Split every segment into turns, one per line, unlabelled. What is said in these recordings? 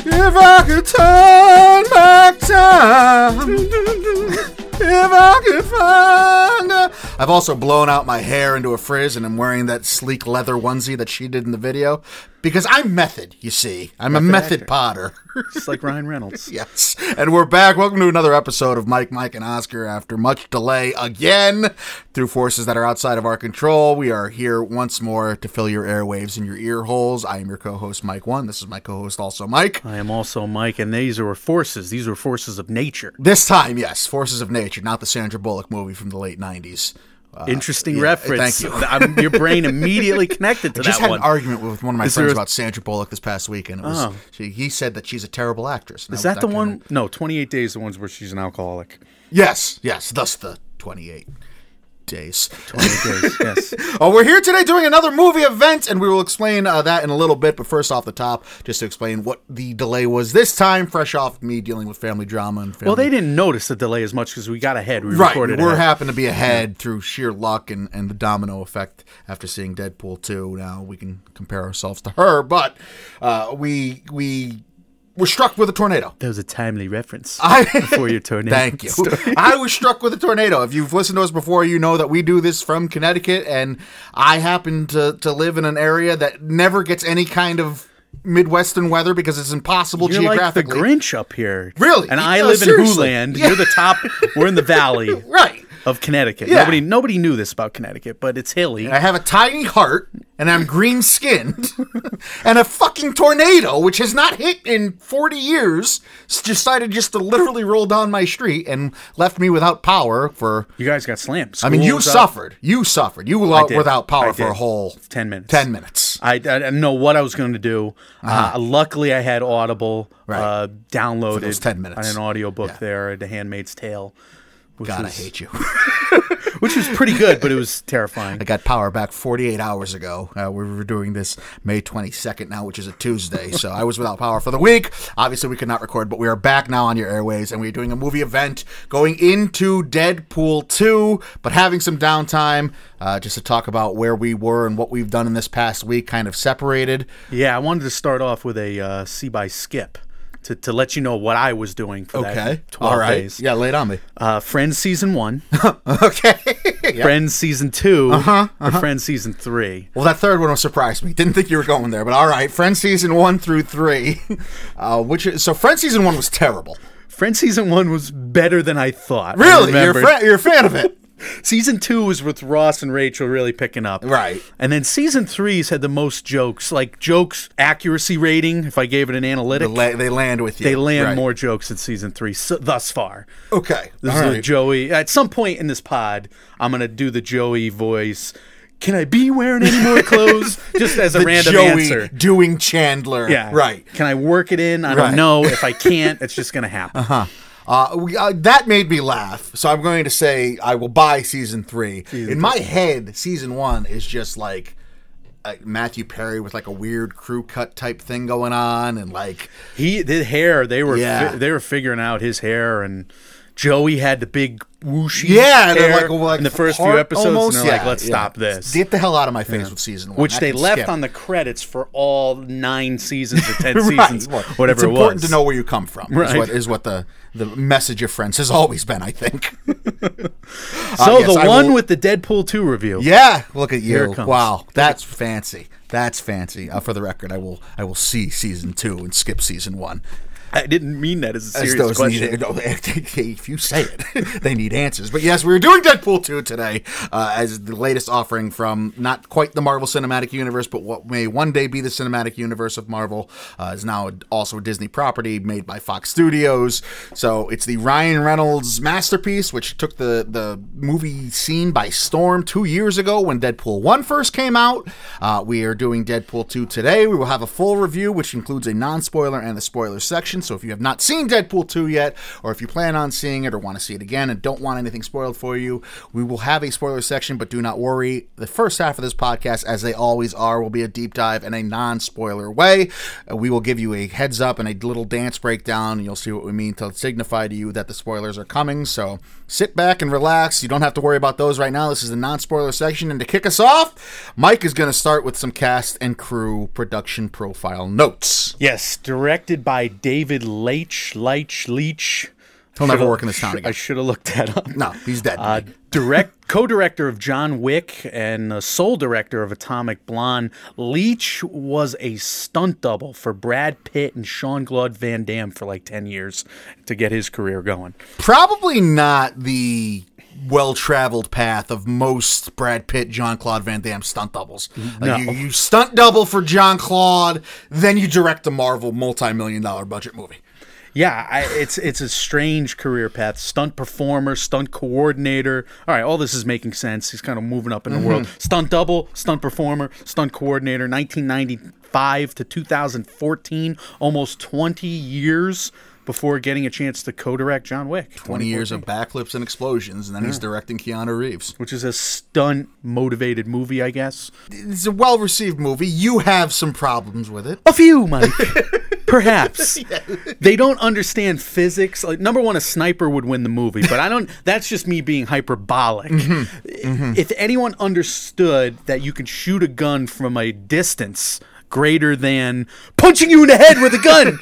If I could turn back time, if I could find a... I've also blown out my hair into a frizz, and I'm wearing that sleek leather onesie that she did in the video. Because I'm method, you see. I'm a method potter.
Just like Ryan Reynolds.
Yes. And we're back. Welcome to another episode of Mike, and Oscar. After much delay again, through forces that are outside of our control, we are here once more to fill your airwaves and your ear holes. I am your co-host, Mike One. This is my co-host, also Mike.
I am also Mike, and these are forces. These are forces of nature.
This time, yes, forces of nature, not the Sandra Bullock movie from the late 90s.
Interesting reference.
Thank you.
Your brain immediately connected to that one.
I just had an argument with one of my friends about Sandra Bullock this past week, and it was he said that she's a terrible actress.
Is that the one? No, 28 Days, the ones where she's an alcoholic.
Yes, thus the 28 days.
28 days, yes.
Oh, we're here today doing another movie event, and we will explain that in a little bit, but first off the top, just to explain what the delay was this time, fresh off me dealing with family drama and family...
Well, they didn't notice the delay as much because we got ahead. We recorded
ahead. We happened to be ahead through sheer luck and the domino effect after seeing Deadpool 2. Now we can compare ourselves to her, but we were struck with a tornado.
That was a timely reference for your tornado.
Thank you. I was struck with a tornado. If you've listened to us before, you know that we do this from Connecticut, and I happen to live in an area that never gets any kind of Midwestern weather because it's impossible geographically.
You're like the Grinch up here.
Really?
And I live seriously. in Hooland. Yeah. You're the top. We're in the valley.
Right.
Of Connecticut.
Yeah.
Nobody knew this about Connecticut, but it's hilly.
And I have a tiny heart, and I'm green-skinned, and a fucking tornado, which has not hit in 40 years, decided just to literally roll down my street and left me without power for...
You guys got slammed.
I mean, you suffered. You suffered. You were without power for a whole...
10 minutes.
10 minutes.
I didn't know what I was going to do. Luckily, I had Audible downloaded
for those 10 minutes.
On an audiobook there, The Handmaid's Tale.
God, I hate you.
Which was pretty good, but it was terrifying.
I got power back 48 hours ago. We were doing this May 22nd now, which is a Tuesday, so I was without power for the week. Obviously, we could not record, but we are back now on your airways, and we're doing a movie event going into Deadpool 2, but having some downtime just to talk about where we were and what we've done in this past week, kind of separated.
Yeah, I wanted to start off with a see by skip. To let you know what I was doing for that 12 days.
Yeah, lay it on me.
Friends Season 1.
Okay. Yep.
Friends Season 2. Or Friends Season 3.
Well, that third one surprised me. Didn't think you were going there, but all right. Friends Season 1 through 3. So Friends Season 1 was terrible.
Friends Season 1 was better than I thought.
Really? You're a fan of it?
Season 2 was with Ross and Rachel really picking up.
Right.
And then Season 3's had the most jokes. Like jokes accuracy rating, if I gave it an analytic.
They land with you.
They land more jokes in Season 3 thus far.
Okay.
This is a Joey. At some point in this pod, I'm going to do the Joey voice. Can I be wearing any more clothes? Just as a random
Joey
answer.
Doing Chandler.
Yeah.
Right.
Can I work it in? I don't know. If I can't, it's just going to happen.
That made me laugh, so I'm going to say I will buy Season 3. In my head, Season 1 is just like Matthew Perry with like a weird crew cut type thing going on, and like
he did hair. They were figuring out his hair, and Joey had the big whooshy hair like in the first few episodes, almost, and they're like, let's stop this.
Get the hell out of my face with Season 1.
Which they left on the credits for all 9 seasons or 10 seasons, whatever it was.
It's important to know where you come from, is what the message of Friends has always been, I think.
So one with the Deadpool 2 review.
Yeah, look at you.
Here it comes.
Wow, that's fancy. That's fancy. For the record, I will see Season 2 and skip Season 1.
I didn't mean that as a serious question.
If you say it, they need answers. But yes, we're doing Deadpool 2 today as the latest offering from not quite the Marvel Cinematic Universe, but what may one day be the Cinematic Universe of Marvel. Is now also a Disney property made by Fox Studios. So it's the Ryan Reynolds masterpiece, which took the movie scene by storm 2 years ago when Deadpool 1 first came out. We are doing Deadpool 2 today. We will have a full review, which includes a non-spoiler and a spoiler section. section. So if you have not seen Deadpool 2 yet, or if you plan on seeing it or want to see it again and don't want anything spoiled for you, we will have a spoiler section, but do not worry. The first half of this podcast, as they always are, will be a deep dive in a non-spoiler way. We will give you a heads up and a little dance breakdown, and you'll see what we mean to signify to you that the spoilers are coming. So sit back and relax. You don't have to worry about those right now. This is the non-spoiler section, and to kick us off, Mike is going to start with some cast and crew production profile notes.
Yes, directed by David Leitch.
He'll never work in this town again.
I should have looked that up.
No, he's dead.
Co-director of John Wick and sole director of Atomic Blonde, Leitch was a stunt double for Brad Pitt and Jean-Claude Van Damme for like 10 years to get his career going.
Probably not the well-traveled path of most Brad Pitt, Jean-Claude Van Damme stunt doubles.
No.
You stunt double for Jean-Claude, then you direct a Marvel multi-million-dollar budget movie.
Yeah, it's a strange career path. Stunt performer, stunt coordinator. All right, all this is making sense. He's kind of moving up in the world. Stunt double, stunt performer, stunt coordinator. 1995 to 2014, almost 20 years before getting a chance to co-direct John Wick.
20 years of backflips and explosions, and then he's directing Keanu Reeves.
Which is a stunt-motivated movie, I guess.
It's a well-received movie. You have some problems with it.
A few, Mike. Perhaps. Yeah. They don't understand physics. Like, number one, a sniper would win the movie, but I don't. That's just me being hyperbolic. If anyone understood that you can shoot a gun from a distance greater than punching you in the head with a gun,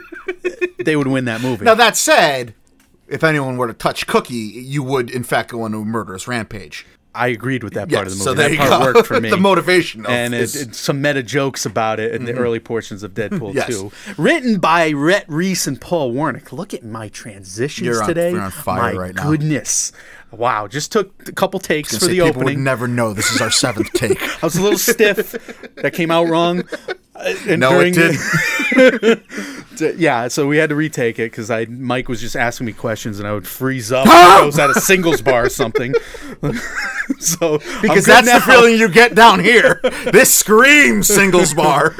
they would win that movie.
Now, that said, if anyone were to touch Cookie, you would, in fact, go on a murderous rampage.
I agreed with that part of the movie.
So there
that
you
part
go.
Worked for me.
The motivation.
And some meta jokes about it in the early portions of Deadpool 2. Written by Rhett Reese and Paul Wernick. Look at my transitions today.
You're on fire right now.
My goodness. Wow. Just took a couple takes for the opening.
People would never know this is our 7th take.
I was a little stiff. That came out wrong.
No, it didn't.
Yeah, so we had to retake it because Mike was just asking me questions and I would freeze up. I was at a singles bar or something. So
because that's the feeling you get down here. This screams singles bar.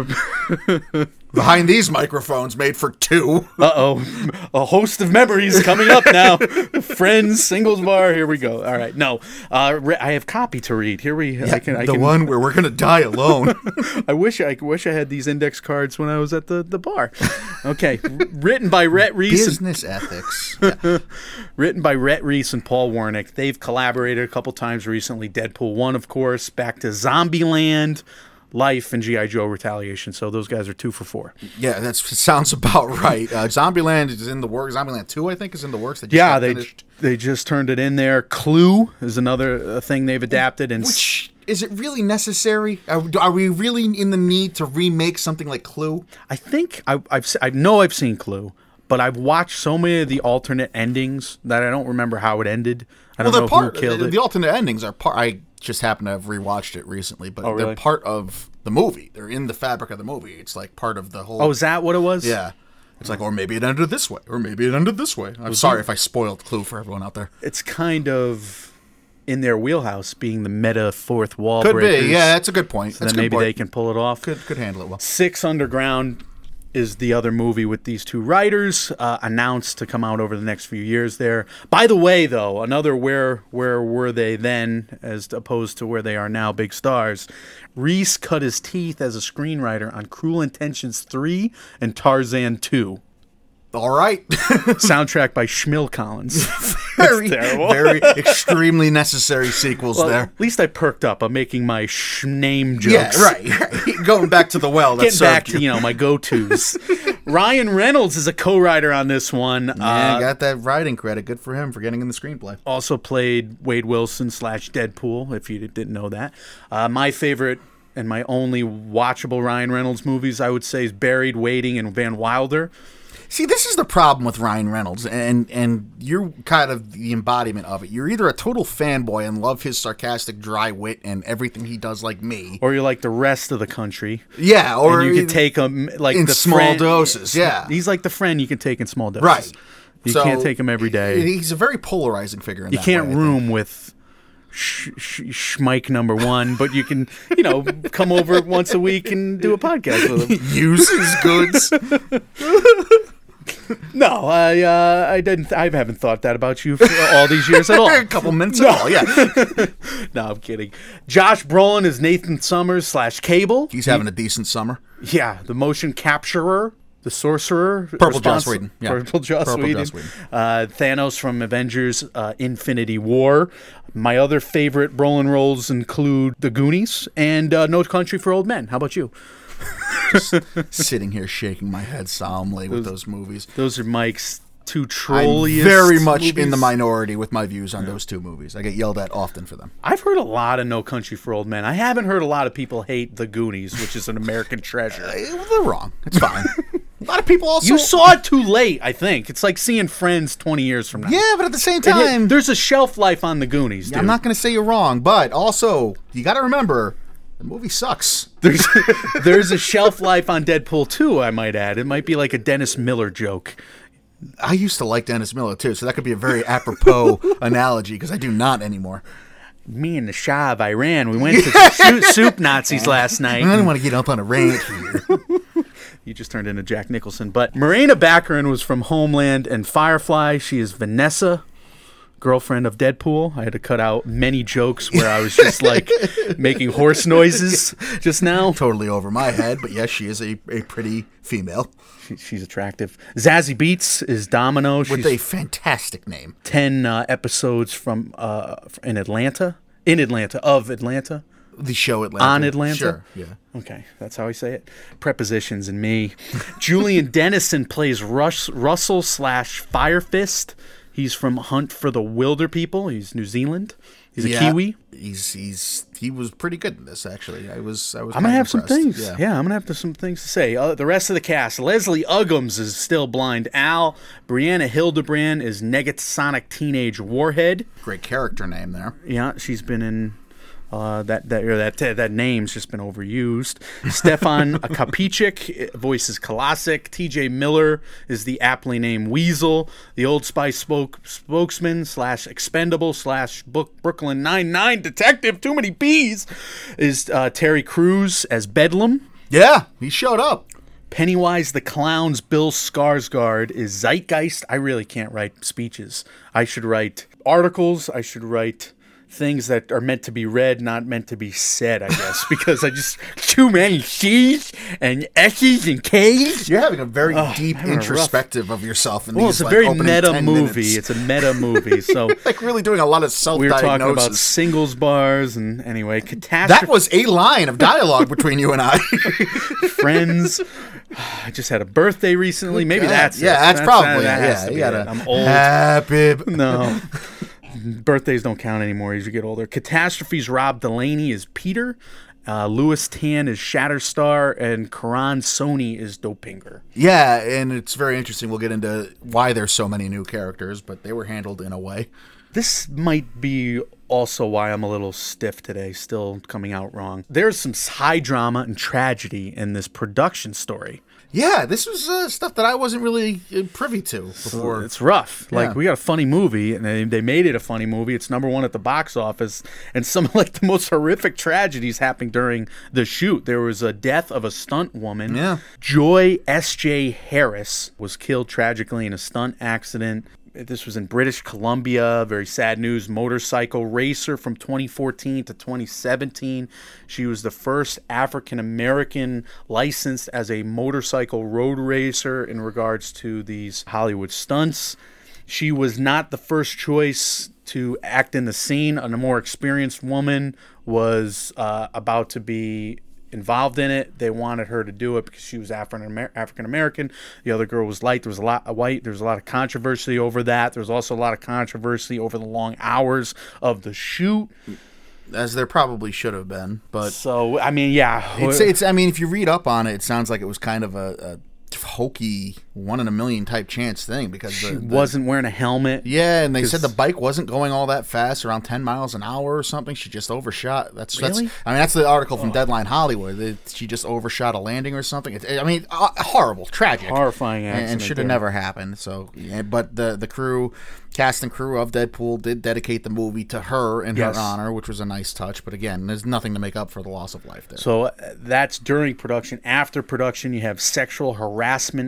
Behind these microphones made for 2.
Uh-oh. A host of memories coming up now. Friends, singles bar, here we go. All right, no. I have copy to read. Here we
I can one where we're going to die alone.
I wish I had these index cards when I was at the bar. Okay. Written by Rhett Reese.
Business ethics. Yeah.
Written by Rhett Reese and Paul Wernick. They've collaborated a couple times recently. Deadpool 1, of course, back to Zombieland, Life, and G.I. Joe Retaliation. So those guys are 2 for 4.
Yeah, that sounds about right. Zombieland is in the works. Zombieland 2, I think, is in the works.
They just turned it in there. Clue is another thing they've adapted.
Which, is it really necessary? Are we really in the need to remake something like Clue?
I think I know I've seen Clue, but I've watched so many of the alternate endings that I don't remember how it ended. I don't know who killed it.
The alternate endings are part. I just happen to have rewatched it recently, but
really?
They're part of the movie. They're in the fabric of the movie. It's like part of the whole.
Oh, is that what it was?
Yeah. It's like, or maybe it ended this way, or maybe it ended this way. I'm sorry if I spoiled Clue for everyone out there.
It's kind of in their wheelhouse, being the meta fourth wall
Could
breakers.
Be, yeah, that's a good point.
So then maybe they can pull it off.
Could handle it well.
6 Underground is the other movie with these 2 writers, announced to come out over the next few years there. By the way, though, another where were they then as opposed to where they are now, big stars. Reese cut his teeth as a screenwriter on Cruel Intentions 3 and Tarzan 2.
All right.
Soundtrack by Schmill Collins.
Very extremely necessary sequels there.
At least I perked up. I'm making my name jokes.
Yeah, right. Going back to the well.
Getting back to my go-tos. Ryan Reynolds is a co-writer on this one.
Yeah, got that writing credit. Good for him for getting in the screenplay.
Also played Wade Wilson / Deadpool, if you didn't know that. My favorite and my only watchable Ryan Reynolds movies, I would say, is Buried, Waiting, and Van Wilder.
See, this is the problem with Ryan Reynolds, and you're kind of the embodiment of it. You're either a total fanboy and love his sarcastic, dry wit and everything he does like me.
Or you're like the rest of the country.
Yeah, or
and you can take him like
in
the
small
friend,
doses, yeah.
He's like the friend you can take in small doses.
Right.
You can't take him every day.
He's a very polarizing figure in that way.
You can't room with Schmike number 1, but you can, come over once a week and do a podcast with him.
Use his goods.
No, I didn't. I haven't thought that about you for all these years at all.
A couple minutes at all, yeah.
No, I'm kidding. Josh Brolin is Nathan Summers / Cable.
He's having a decent summer.
Yeah, the motion capturer, the sorcerer.
Purple Joss Whedon. Yeah.
Purple Joss Whedon. Thanos from Avengers Infinity War. My other favorite Brolin roles include The Goonies and No Country for Old Men. How about you?
Just sitting here shaking my head solemnly with those movies.
Those are Mike's two trolliest
I'm very much
movies.
in the minority with my views on those two movies. I get yelled at often for them.
I've heard a lot of No Country for Old Men. I haven't heard a lot of people hate The Goonies, which is an American treasure.
They're wrong. It's fine. A lot of people also...
You saw it too late, I think. It's like seeing Friends 20 years from now.
Yeah, but at the same time...
There's a shelf life on The Goonies, dude.
I'm not going to say you're wrong, but also, you got to remember... The movie sucks.
There's a shelf life on Deadpool 2, I might add. It might be like a Dennis Miller joke.
I used to like Dennis Miller, too, so that could be a very apropos analogy, because I do not anymore.
Me and the Shah of Iran, we went to the soup Nazis last night.
I don't want to get up on a rant here.
You just turned into Jack Nicholson. But Morena Baccarin was from Homeland and Firefly. She is Vanessa, girlfriend of Deadpool. I had to cut out many jokes where I was just like making horse noises just now.
Totally over my head, but yes, she is a pretty female.
She's attractive. Zazie Beetz is Domino.
With a fantastic name.
10 episodes from in Atlanta. Of Atlanta.
The show Atlanta.
On Atlanta?
Sure, yeah.
Okay, that's how I say it. Prepositions and me. Julian Dennison plays Russell / Fire Fist. He's from Hunt for the Wilder People. He's New Zealand. He's a Kiwi.
He was pretty good in this, actually. I was.
I'm gonna have some things. Yeah, I'm gonna have some things to say. The rest of the cast: Leslie Uggams is still blind Al. Brianna Hildebrand is Negasonic Teenage Warhead.
Great character name there.
Yeah, she's been in. That name's just been overused. Stefan Kapicic voices Kolosik. T.J. Miller is the aptly named Weasel. The Old Spice spokesman / Expendable / Brooklyn Nine-Nine detective. Too many B's. Is Terry Crews as Bedlam.
Yeah, he showed up.
Pennywise the Clown's Bill Skarsgård is Zeitgeist. I really can't write speeches. I should write articles. I should write things that are meant to be read, not meant to be said, I guess, because I just too many C's and S's and K's.
You're having a very deep introspective of yourself in these.
It's a very meta movie.
Minutes.
It's a meta movie, so
like really doing a lot of self-diagnosis.
We were talking about singles bars, and anyway, catastrophe.
That was a line of dialogue between you and I.
Friends. I just had a birthday recently. Maybe that's
it. That's probably
I'm old.
Happy.
No. Birthdays don't count anymore as you get older. Catastrophe's Rob Delaney is Peter. Louis Tan is Shatterstar. And Karan Soni is Dopinger.
Yeah, and it's very interesting. We'll get into why there's so many new characters, but they were handled in a way.
This might be also why I'm a little stiff today, still coming out wrong. There's some high drama and tragedy in this production story.
Yeah, this was stuff that I wasn't really privy to before.
It's rough. Like, we got a funny movie, and they made it a funny movie. It's #1 at the box office, and some of like the most horrific tragedies happening during the shoot. There was a death of a stunt woman.
Yeah.
Joy S.J. Harris was killed tragically in a stunt accident. This was in British Columbia. Very sad news. Motorcycle racer from 2014 to 2017. She was the first African-American licensed as a motorcycle road racer in regards to these Hollywood stunts. She was not the first choice to act in the scene. A more experienced woman was about to be involved in it. They wanted her to do it because she was African American. The other girl was light. There was a lot of white. There was a lot of controversy over that. There was also a lot of controversy over the long hours of the shoot,
as there probably should have been. But
so I mean, yeah,
it's. I mean, if you read up on it, it sounds like it was kind of a hokey 1 in a million type chance thing because
she wasn't wearing a helmet.
Yeah, and they said the bike wasn't going all that fast, around 10 miles an hour or something. She just overshot. That's that's the article from Deadline Hollywood. She just overshot a landing or something. Horrible, tragic,
horrifying accident,
and should have never happened. So, but the cast and crew of Deadpool did dedicate the movie to her in her honor, which was a nice touch. But again, there's nothing to make up for the loss of life there.
So that's during production. After production, you have sexual harassment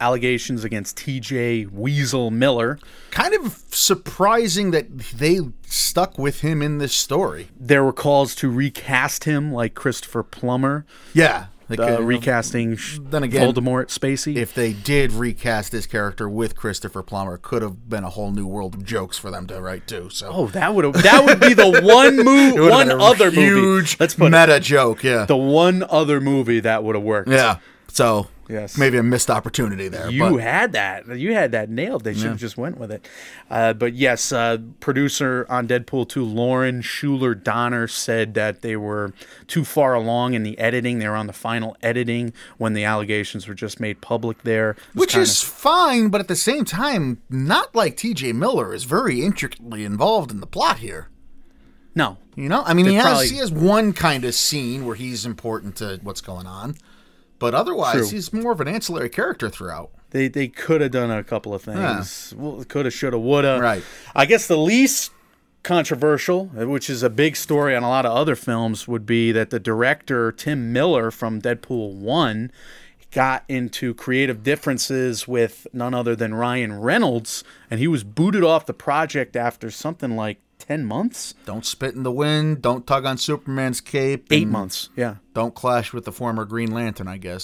allegations against T.J. Weasel Miller.
Kind of surprising that they stuck with him in this story.
There were calls to recast him like Christopher Plummer.
Yeah.
Recasting
then again,
Voldemort Spacey.
If they did recast this character with Christopher Plummer, it could have been a whole new world of jokes for them to write too. So
that would be the one other
huge
movie.
Meta joke. Yeah,
the one other movie that would have worked.
Yeah. So
yes,
maybe a missed opportunity there.
You had that nailed. They should have just went with it. But yes, producer on Deadpool 2, Lauren Schuler Donner, said that they were too far along in the editing. They were on the final editing when the allegations were just made public there.
Which is fine, but at the same time, not like T.J. Miller is very intricately involved in the plot here.
No.
You know? I mean, he has one kind of scene where he's important to what's going on. But otherwise, he's more of an ancillary character throughout.
They could have done a couple of things. Yeah. Well, coulda, shoulda, woulda.
Right.
I guess the least controversial, which is a big story on a lot of other films, would be that the director, Tim Miller from Deadpool 1, got into creative differences with none other than Ryan Reynolds, and he was booted off the project after something like 10 months.
Don't spit in the wind. Don't tug on Superman's cape.
8 months, yeah.
Don't clash with the former Green Lantern, I guess.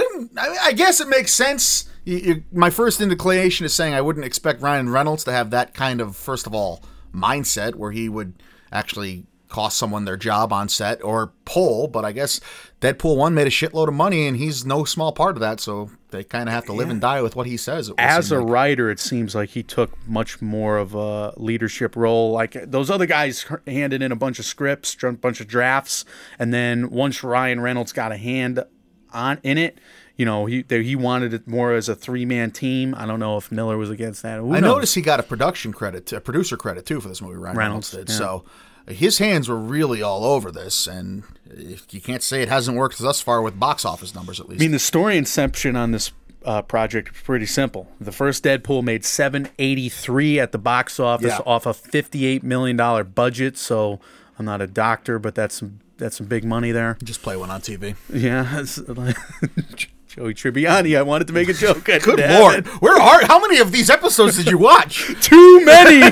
I guess it makes sense. My first inclination is saying I wouldn't expect Ryan Reynolds to have that kind of, first of all, mindset where he would actually cost someone their job on set or pull, but I guess Deadpool 1 made a shitload of money and he's no small part of that, so they kind of have to live and die with what he says.
As a writer, it seems like he took much more of a leadership role. Like those other guys handed in a bunch of scripts, a bunch of drafts, and then once Ryan Reynolds got a hand in it, you know, he wanted it more as a three-man team. I don't know if Miller was against that. I
noticed he got a producer credit too for this movie. Ryan Reynolds did. Yeah. So his hands were really all over this, and you can't say it hasn't worked thus far with box office numbers, at least.
I mean, the story inception on this project is pretty simple. The first Deadpool made $783 at the box office off a $58 million budget, so I'm not a doctor, but that's some big money there.
Just play one on TV.
Yeah. Joey Tribbiani, I wanted to make a joke.
Good Lord. How many of these episodes did you watch?
Too many.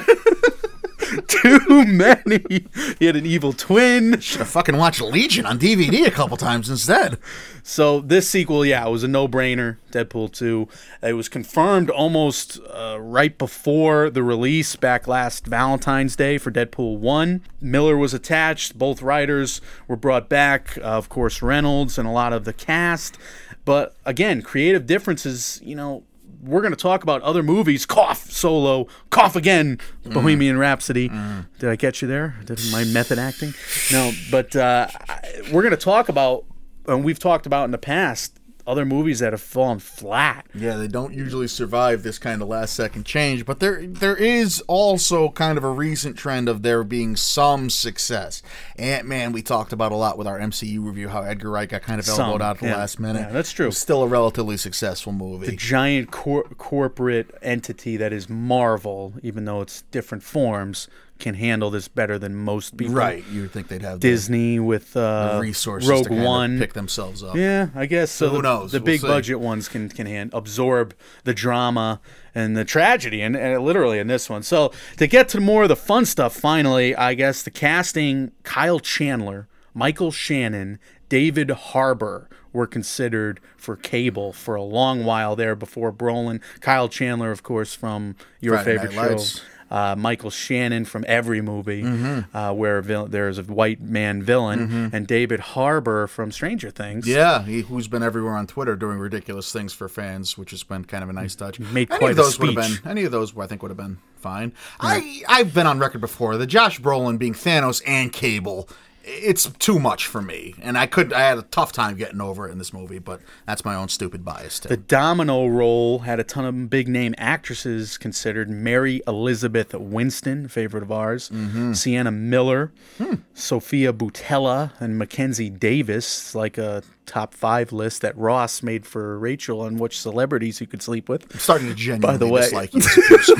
Too many. He had an evil twin.
Should have fucking watched Legion on DVD a couple times instead.
So this sequel, it was a no-brainer, Deadpool 2. It was confirmed almost right before the release back last Valentine's Day for Deadpool 1. Miller was attached. Both writers were brought back. Of course, Reynolds and a lot of the cast. But again, creative differences, we're going to talk about other movies. Cough, Solo. Cough again, Bohemian Rhapsody. Did I get you there? Did my method acting? No, but we're going to talk about, and we've talked about in the past, other movies that have fallen flat.
Yeah, they don't usually survive this kind of last-second change, but there is also kind of a recent trend of there being some success. Ant-Man, we talked about a lot with our MCU review, how Edgar Wright got kind of elbowed out at the last minute.
Yeah, that's true.
It's still a relatively successful movie.
The giant corporate entity that is Marvel, even though it's different forms, can handle this better than most people.
Right, you would think they'd have
Disney with
the resources
Rogue
to kind
One
of pick themselves up.
Yeah, I guess so.
Who knows?
The big budget ones can absorb the drama and the tragedy, and literally in this one. So to get to more of the fun stuff, finally, I guess the casting: Kyle Chandler, Michael Shannon, David Harbour were considered for Cable for a long while there before Brolin. Kyle Chandler, of course, from your
Friday
favorite
Night
show.
Lights.
Michael Shannon from Every Movie, where there's a white man villain, and David Harbour from Stranger Things.
Yeah, who's been everywhere on Twitter doing ridiculous things for fans, which has been kind of a nice touch.
Made quite a speech.
Any of those I think would have been fine. Yeah. I've been on record before. The Josh Brolin being Thanos and Cable, it's too much for me, and I had a tough time getting over it in this movie, but that's my own stupid bias too.
The Domino role had a ton of big name actresses considered: Mary Elizabeth Winston, a favorite of ours, Sienna Miller, Sophia Boutella, and Mackenzie Davis. It's like a top 5 list that Ross made for Rachel on which celebrities he could sleep with.
I'm starting to genuinely dislike you as a person.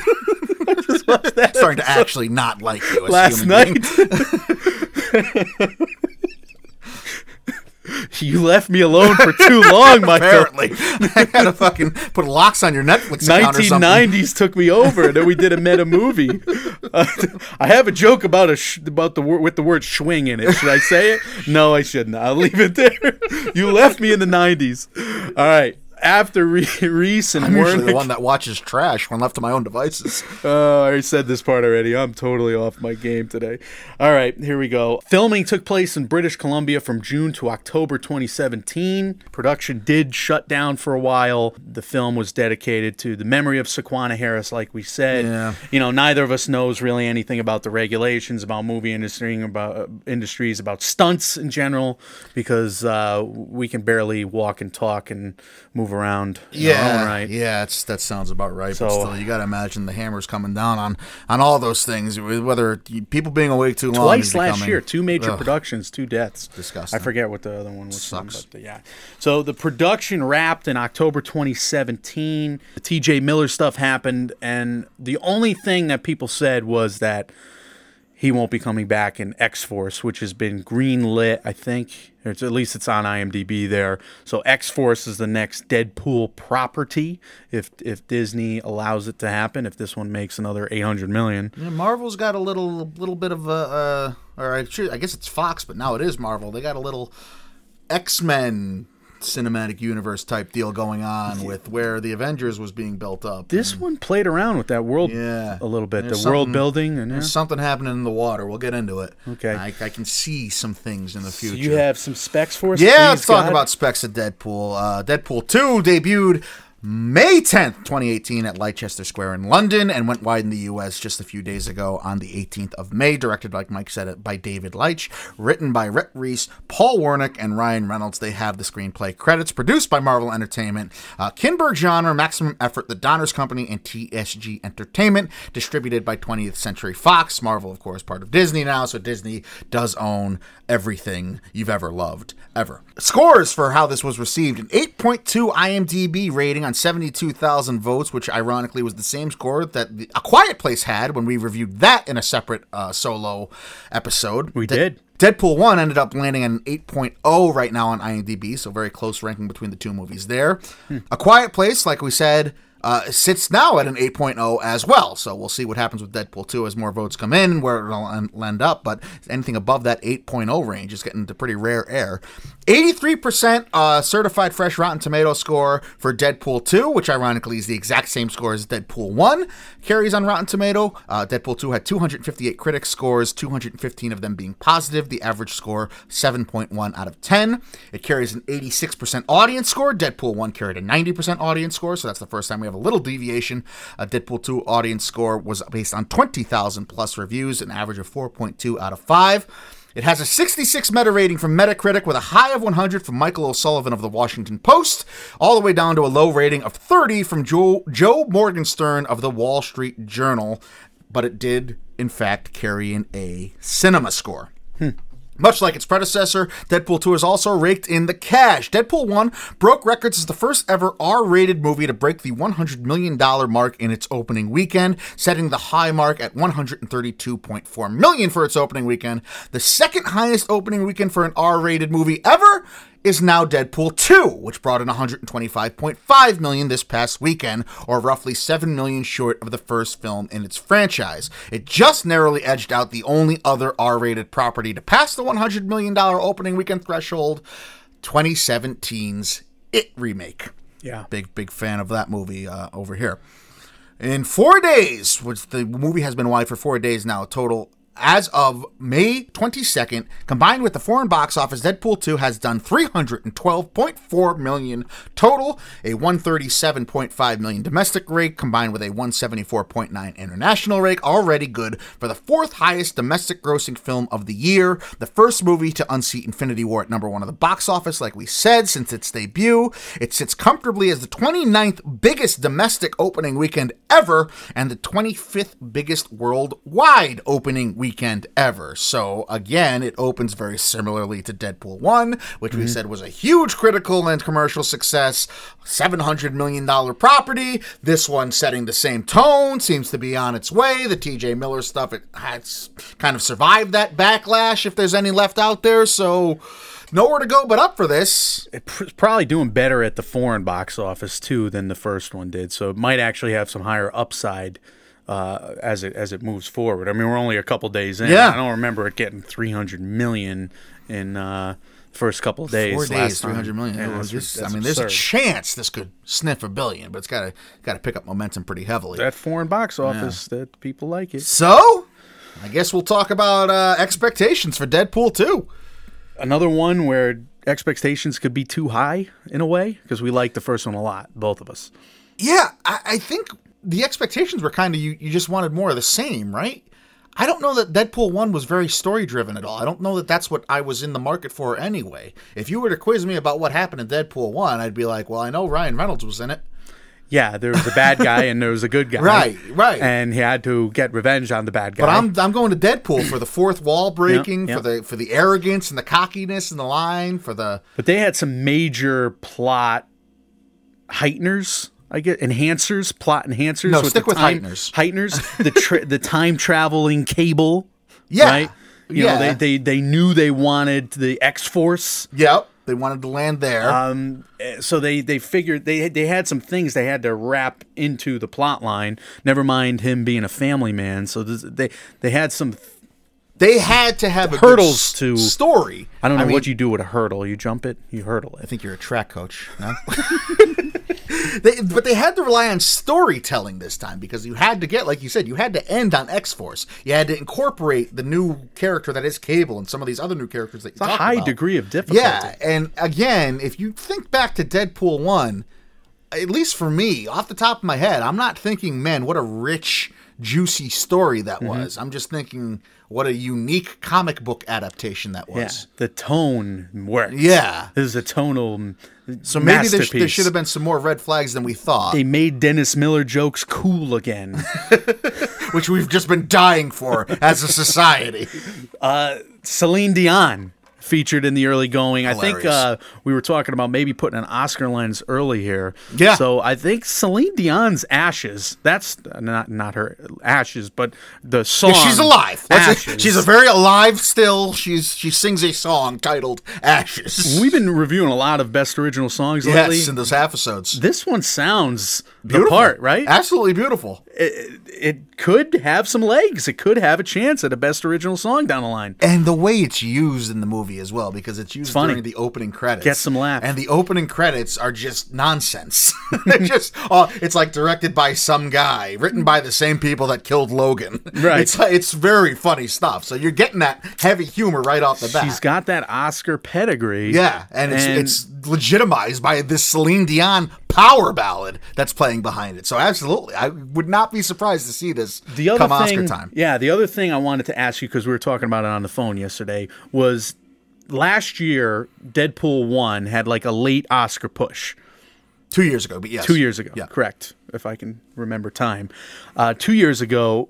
Starting to actually not like you as
last
a human
night.
being.
You left me alone for too long, Michael.
Apparently. I had to fucking put locks on your Netflix account or something.
1990s took me over, and then we did a meta movie. I have a joke about with the word swing in it. Should I say it? No, I shouldn't. I'll leave it there. You left me in the 90s. All right. After Reese and
I'm
Wernick,
usually the one that watches trash when left to my own devices.
I already said this part already. I'm totally off my game today. All right, here we go. Filming took place in British Columbia from June to October 2017. Production did shut down for a while. The film was dedicated to the memory of Shaquana Harris, like we said.
Yeah.
You know, neither of us knows really anything about the regulations, about movie industry, about industries, about stunts in general, because we can barely walk and talk and move around in our own right.
Yeah, that sounds about right.
So,
but still, you got to imagine the hammer's coming down on all those things. Whether people being awake too long,
twice last year, 2 major productions, 2 deaths.
Disgusting.
I forget what the other one was.
Sucks.
But yeah. So the production wrapped in October 2017. The T.J. Miller stuff happened, and the only thing that people said was that he won't be coming back in X-Force, which has been green-lit, I think. At least it's on IMDb there. So X-Force is the next Deadpool property, if Disney allows it to happen, if this one makes another $800 million.
Yeah, Marvel's got a little bit of a, I guess it's Fox, but now it is Marvel. They got a little X-Men cinematic universe type deal going on with where the Avengers was being built up.
This one played around with that world a little bit, the world building. And
there's something happening in the water. We'll get into it.
Okay.
I can see some things in the future.
So you have some specs for us?
Yeah, let's talk about specs of Deadpool. Deadpool 2 debuted May 10th, 2018 at Leicester Square in London and went wide in the U.S. just a few days ago on the 18th of May, directed, like Mike said, by David Leitch, written by Rhett Reese, Paul Wernick, and Ryan Reynolds. They have the screenplay credits, produced by Marvel Entertainment, Kinberg Genre, Maximum Effort, The Donners Company, and TSG Entertainment, distributed by 20th Century Fox. Marvel, of course, part of Disney now, so Disney does own everything you've ever loved, ever. Scores for how this was received: an 8.2 IMDb rating on 72,000 votes, which ironically was the same score that A Quiet Place had when we reviewed that in a separate solo episode.
We did.
Deadpool 1 ended up landing at an 8.0 right now on IMDb, so very close ranking between the two movies there. A Quiet Place, like we said, sits now at an 8.0 as well. So we'll see what happens with Deadpool 2 as more votes come in, where it'll end up. But anything above that 8.0 range is getting into pretty rare air. 83% certified fresh Rotten Tomato score for Deadpool 2, which ironically is the exact same score as Deadpool 1 carries on Rotten Tomato. Deadpool 2 had 258 critic scores, 215 of them being positive. The average score, 7.1 out of 10. It carries an 86% audience score. Deadpool 1 carried a 90% audience score, so that's the first time we have a little deviation. Deadpool 2 audience score was based on 20,000 plus reviews, an average of 4.2 out of 5. It has a 66 meta rating from Metacritic with a high of 100 from Michael O'Sullivan of the Washington Post, all the way down to a low rating of 30 from Joe Morgenstern of the Wall Street Journal. But it did, in fact, carry an A cinema score. Much like its predecessor, Deadpool 2 is also raked in the cash. Deadpool 1 broke records as the first ever R-rated movie to break the $100 million mark in its opening weekend, setting the high mark at $132.4 million for its opening weekend. The second highest opening weekend for an R-rated movie ever is now Deadpool 2, which brought in $125.5 million this past weekend, or roughly $7 million short of the first film in its franchise. It just narrowly edged out the only other R-rated property to pass the $100 million opening weekend threshold, 2017's It remake.
Yeah.
Big fan of that movie over here. In 4 days, which the movie has been wide for 4 days now, total. As of May 22nd, combined with the foreign box office, Deadpool 2 has done $312.4 million total, a $137.5 million domestic rate, combined with a $174.9 international rate, already good for the fourth highest domestic grossing film of the year, the first movie to unseat Infinity War at number 1 of the box office, like we said, since its debut. It sits comfortably as the 29th biggest domestic opening weekend ever, and the 25th biggest worldwide opening weekend ever. So again, it opens very similarly to Deadpool 1, which we said was a huge critical and commercial success, $700 million property. This one setting the same tone, seems to be on its way. The TJ Miller stuff, it has kind of survived that backlash, if there's any left out there. So nowhere to go but up for this.
It's probably doing better at the foreign box office too than the first one did, so it might actually have some higher upside as it moves forward. I mean, we're only a couple days in.
Yeah.
I don't remember it getting 300 million in the first couple of days.
4 days, 300 million.
Yeah,
There's a
absurd.
chance this could sniff $1 billion, but it's got to pick up momentum pretty heavily.
That foreign box office, that people like it.
So, I guess we'll talk about expectations for Deadpool 2.
Another one where expectations could be too high in a way, because we like the first one a lot, both of us.
Yeah, I think the expectations were kind of you just wanted more of the same, right? I don't know that Deadpool 1 was very story-driven at all. I don't know that that's what I was in the market for anyway. If you were to quiz me about what happened in Deadpool 1, I'd be like, well, I know Ryan Reynolds was in it.
Yeah, there was a bad guy and there was a good guy.
Right.
And he had to get revenge on the bad guy.
But I'm going to Deadpool for the fourth wall breaking,
Yep.
for the arrogance and the cockiness and the line, for the...
But they had some major plot heighteners, I get plot enhancers.
No, stick with heighteners.
Heighteners, the time traveling cable.
Yeah.
Right? You know, they knew they wanted the X-Force.
Yep. They wanted to land there.
So they figured they had some things they had to wrap into the plot line. Never mind him being a family man. So they had some.
They had to have a
hurdles
good
to
story.
I don't know what you do with a hurdle. You jump it, you hurdle
I
it.
think you're a track coach. No? But they had to rely on storytelling this time because you had to get, like you said, you had to end on X-Force. You had to incorporate the new character that is Cable and some of these other new characters that you talked about.
It's a high degree of difficulty.
Yeah, and again, if you think back to Deadpool 1, at least for me, off the top of my head, I'm not thinking, man, what a rich, juicy story that was. I'm just thinking, what a unique comic book adaptation that was.
Yeah, the tone works.
Yeah.
This is a tonal
So maybe
masterpiece.
there should have been some more red flags than we thought,
They made Dennis Miller jokes cool again.
which we've just been dying for as a society.
Celine Dion featured in the early going.
Hilarious.
I think we were talking about maybe putting an Oscar lens early here.
Yeah.
So I think Celine Dion's Ashes, that's not her Ashes, but the song.
Yeah, she's alive.
Ashes.
She's a very alive still. She sings a song titled Ashes.
We've been reviewing a lot of best original songs lately.
Yes, in those episodes.
This one sounds
Beautiful.
the part, right?
Absolutely beautiful.
It could have some legs. It could have a chance at a best original song down the line.
And the way it's used in the movie as well, because it's used
funny.
during the opening credits.
Get some laughs.
And the opening credits are just nonsense. It's like directed by some guy, written by the same people that killed Logan.
Right.
It's very funny stuff. So you're getting that heavy humor right off the bat.
She's got that Oscar pedigree.
Yeah, and it's legitimized by this Celine Dion power ballad that's playing behind it. So absolutely, I would not be surprised to see this come Oscar time.
Yeah, the other thing I wanted to ask you, because we were talking about it on the phone yesterday, was last year Deadpool 1 had like a late Oscar push.
2 years ago, but yes.
2 years ago,
Yeah.
correct, if I can remember time. 2 years ago,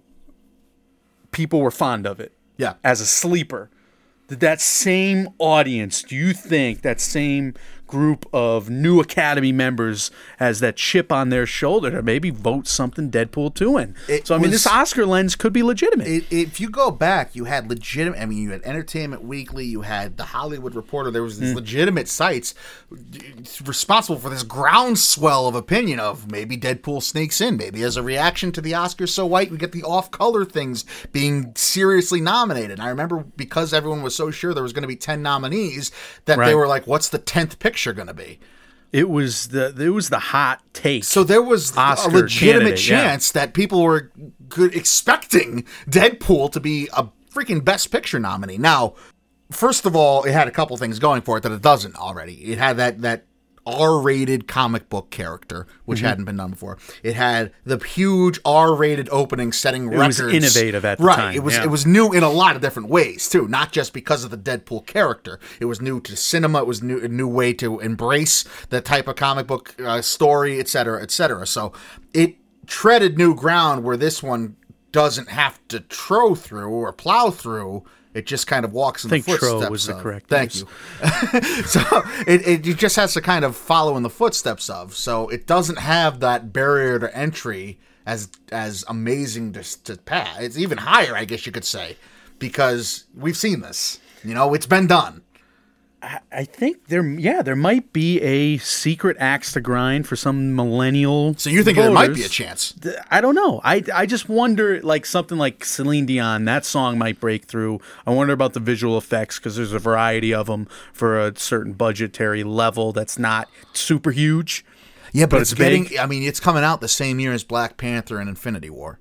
people were fond of it.
Yeah.
As a sleeper. Did that same audience, do you think that same group of new Academy members has that chip on their shoulder to maybe vote something Deadpool 2 in? So, I mean, this Oscar lens could be legitimate.
If you go back, you had legitimate, I mean, you had Entertainment Weekly, you had The Hollywood Reporter, there was these legitimate sites responsible for this groundswell of opinion of maybe Deadpool sneaks in, maybe as a reaction to the Oscars so white, we get the off-color things being seriously nominated. And I remember because everyone was so sure there was going to be 10 nominees that they were like, what's the 10th picture going to be?
It was the hot take.
So there was
Oscar
a legitimate
candidate,
chance that people were expecting Deadpool to be a freaking Best Picture nominee. Now, first of all, it had a couple things going for it that it doesn't already. It had that R-rated comic book character, which hadn't been done before. It had the huge R-rated opening setting records.
It was innovative at the
right.
time.
It was new in a lot of different ways too, not just because of the Deadpool character. It was new to cinema. It was a new way to embrace the type of comic book story, et cetera, et cetera. So it treaded new ground where this one doesn't have to trow through or plow through. It just kind of walks in the footsteps.
Tro was the correct
Thank
use.
you. So it just has to kind of follow in the footsteps of. So it doesn't have that barrier to entry as amazing to pass. It's even higher, I guess you could say, because we've seen this. You know, it's been done.
I think there might be a secret axe to grind for some millennial.
So you think there might be a chance?
I don't know. I just wonder, like something like Celine Dion, that song might break through. I wonder about the visual effects because there's a variety of them for a certain budgetary level that's not super huge.
Yeah, but it's getting.
big.
I mean, it's coming out the same year as Black Panther and Infinity War.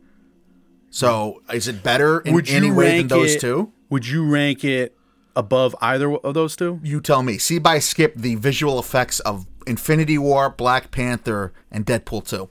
So is it better in any way than those two?
Would you rank it above either of those two?
You tell me. See by skip the visual effects of Infinity War, Black Panther, and Deadpool 2.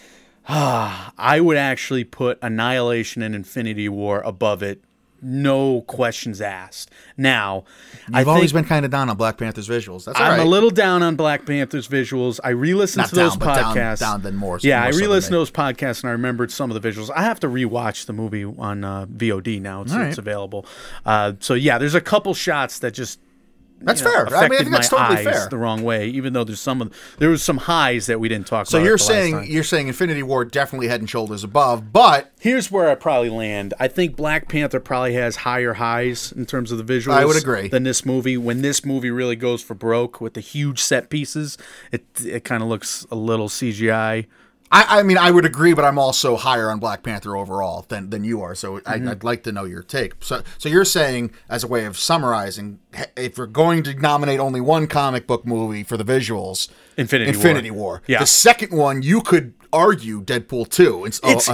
I would actually put Annihilation and Infinity War above it. No questions asked. Now,
I've always been kind of down on Black Panther's visuals. That's all right.
I'm a little down on Black Panther's visuals. I re-listened to those podcasts.
Down than more.
Yeah,
more
I
so
re-listened
than
to those podcasts and I remembered some of the visuals. I have to rewatch the movie on VOD now. It's available. So yeah, there's a couple shots that just
That's fair. I mean, I think that's totally fair.
The wrong way, even though there was some highs that we didn't talk about.
So you're saying Infinity War definitely head and shoulders above, but
here's where I probably land. I think Black Panther probably has higher highs in terms of the visuals.
I would agree.
Than this movie. When this movie really goes for broke with the huge set pieces, it kind of looks a little CGI.
I mean, I would agree, but I'm also higher on Black Panther overall than you are. So I'd like to know your take. So you're saying, as a way of summarizing, if we're going to nominate only one comic book movie for the visuals, Infinity War.
Yeah.
The second one, you could argue Deadpool 2.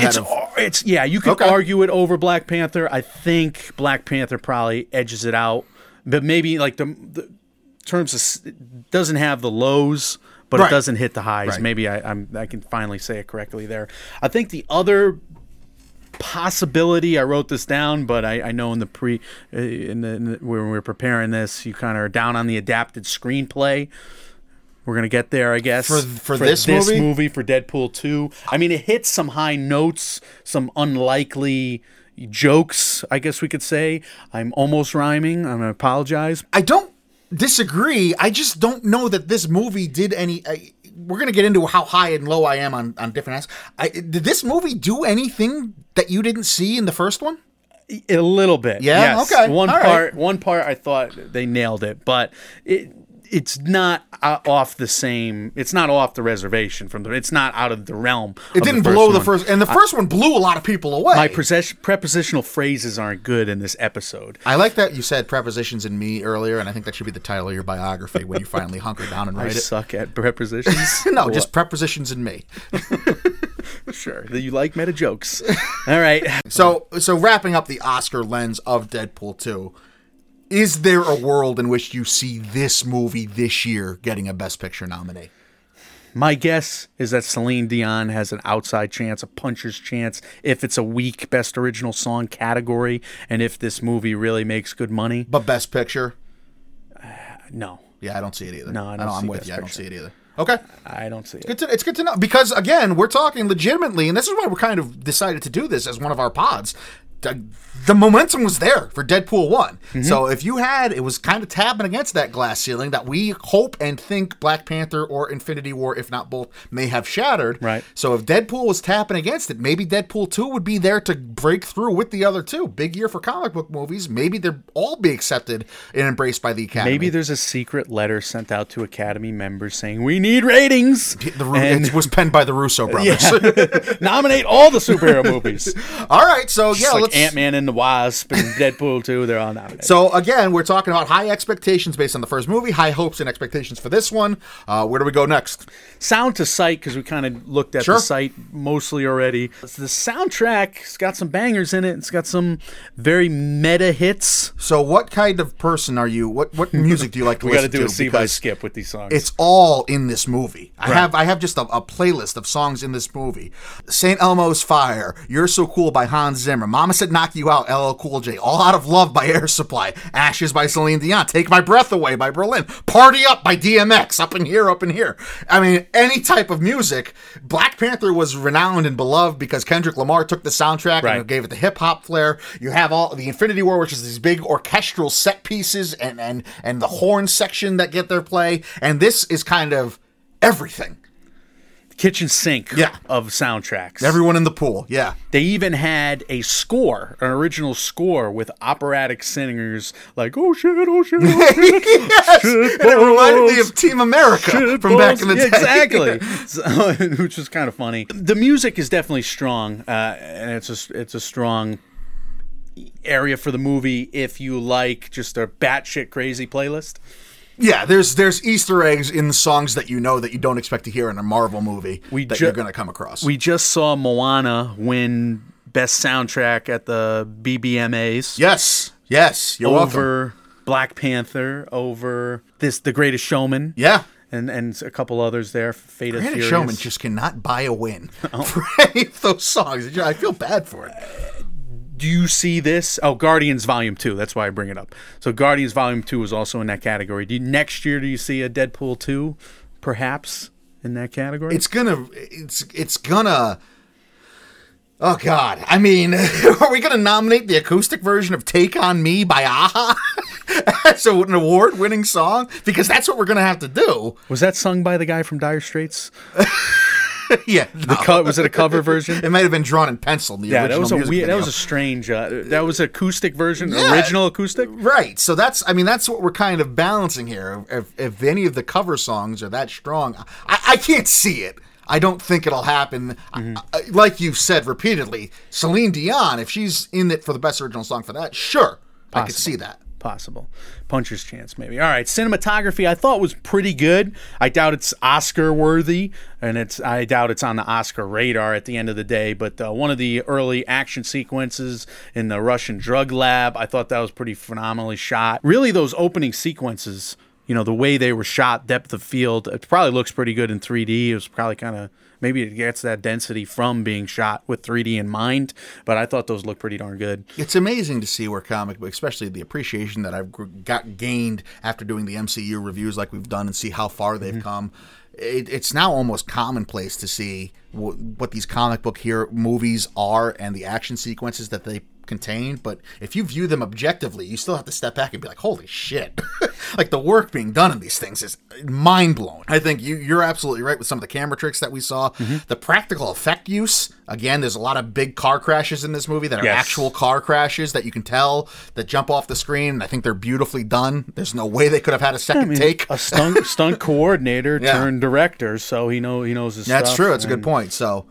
You could argue it over Black Panther. I think Black Panther probably edges it out, but maybe like the terms of it doesn't have the lows. But it doesn't hit the highs. Right. Maybe I can finally say it correctly there. I think the other possibility, I wrote this down, but I know when we were preparing this, you kind of are down on the adapted screenplay. We're gonna get there, I guess.
For this movie,
for Deadpool 2. I mean, it hits some high notes, some unlikely jokes, I guess we could say. I'm almost rhyming. I'm gonna apologize.
I don't disagree. I just don't know that this movie did any. We're going to get into how high and low I am on different aspects. Did this movie do anything that you didn't see in the first one?
A little bit.
Yeah.
Yes.
Okay.
One part I thought they nailed it, but it's not off the same. It's not off the reservation it's not out of the realm.
It didn't blow the first, and the first one blew a lot of people away.
My prepositional phrases aren't good in this episode.
I like that you said prepositions in me earlier, and I think that should be the title of your biography when you finally hunker down and write it.
I suck at prepositions.
No, just prepositions in me.
Sure. You like meta jokes. All right.
So wrapping up the Oscar lens of Deadpool 2. Is there a world in which you see this movie this year getting a Best Picture nominee?
My guess is that Celine Dion has an outside chance, a puncher's chance, if it's a weak Best Original Song category, and if this movie really makes good money.
But Best Picture?
No.
Yeah, I don't see it either.
No, I'm with you.
I don't see it either. Okay.
I don't see it.
It's good to know. Because, again, we're talking legitimately, and this is why we're kind of decided to do this as one of our pods. The momentum was there for Deadpool 1. Mm-hmm. So if it was kind of tapping against that glass ceiling that we hope and think Black Panther or Infinity War, if not both, may have shattered.
Right.
So if Deadpool was tapping against it, maybe Deadpool 2 would be there to break through with the other two. Big year for comic book movies. Maybe they'll all be accepted and embraced by the Academy.
Maybe there's a secret letter sent out to Academy members saying, we need ratings.
It was penned by the Russo brothers.
Yeah. Nominate all the superhero movies.
All right. So,
just like Ant-Man and the Wasp and Deadpool 2, they're all nominated.
So, again, we're talking about high expectations based on the first movie, high hopes and expectations for this one. Where do we go next?
Sound to sight, because we kind of looked at the site mostly already. The soundtrack's got some bangers in it. It's got some very meta hits.
So what kind of person are you? What music do you like to listen to?
We got to do a see by skip with these songs.
It's all in this movie. Right. I have just a playlist of songs in this movie. St. Elmo's Fire, You're So Cool by Hans Zimmer, Mama Said Knock You Out, LL Cool J, All Out of Love by Air Supply, Ashes by Celine Dion, Take My Breath Away by Berlin, Party Up by DMX, Up in Here, Up in Here. I mean, any type of music. Black Panther was renowned and beloved because Kendrick Lamar took the soundtrack and gave it the hip-hop flair. You have all the Infinity War, which is these big orchestral set pieces and the horn section that get their play, and this is kind of everything.
kitchen sink
Yeah.
of soundtracks.
Everyone in the pool. Yeah.
They even had a score, an original score with operatic singers like, oh shit, oh shit, oh shit.
Yes. And it reminded me of Team America from back in the day.
Exactly. So, which was kind of funny. The music is definitely strong, and it's a strong area for the movie if you like just a batshit crazy playlist.
Yeah, there's Easter eggs in the songs that you know that you don't expect to hear in a Marvel movie that you're going to come across.
We just saw Moana win Best Soundtrack at the BBMAs.
Yes, you're
over
welcome.
Black Panther, over The Greatest Showman.
Yeah.
And a couple others there. Fate of
Greatest
Furious.
Showman just cannot buy a win for any of those songs. I feel bad for it.
Do you see this? Oh, Guardians Volume 2. That's why I bring it up. So Guardians Volume 2 was also in that category. Next year, do you see a Deadpool 2, perhaps, in that category?
It's gonna. Oh God! I mean, are we gonna nominate the acoustic version of "Take on Me" by Aha as an award-winning song? Because that's what we're gonna have to do.
Was that sung by the guy from Dire Straits?
Yeah. No.
Was it a cover version?
It might have been drawn in pencil. In the original
that was
music video.
that was a strange. That was acoustic version,
Yeah.
original acoustic.
Right. So that's what we're kind of balancing here. If any of the cover songs are that strong, I can't see it. I don't think it'll happen.
Mm-hmm.
Like you've said repeatedly, Celine Dion, if she's in it for the best original song for that, sure, I could see that.
Possible. Puncher's chance, maybe. All right, cinematography I thought was pretty good. I doubt it's Oscar worthy, and I doubt it's on the Oscar radar at the end of the day, but one of the early action sequences in the Russian drug lab, I thought that was pretty phenomenally shot. Really, those opening sequences, the way they were shot, depth of field, it probably looks pretty good in 3D. It was probably kind of, maybe it gets that density from being shot with 3D in mind, but I thought those looked pretty darn good.
It's amazing to see where comic book, especially the appreciation that I've gained after doing the MCU reviews like we've done and see how far they've come. It's now almost commonplace to see what these comic book movies are and the action sequences that they contain, but if you view them objectively, you still have to step back and be like, holy shit. Like, the work being done in these things is mind-blowing. I think you're absolutely right with some of the camera tricks that we saw. The practical effect use, again, there's a lot of big car crashes in this movie that are actual car crashes that you can tell that jump off the screen, and I think they're beautifully done. There's no way they could have had a second take.
A stunt coordinator turned director, so he knows his stuff.
That's true. That's a good point. So,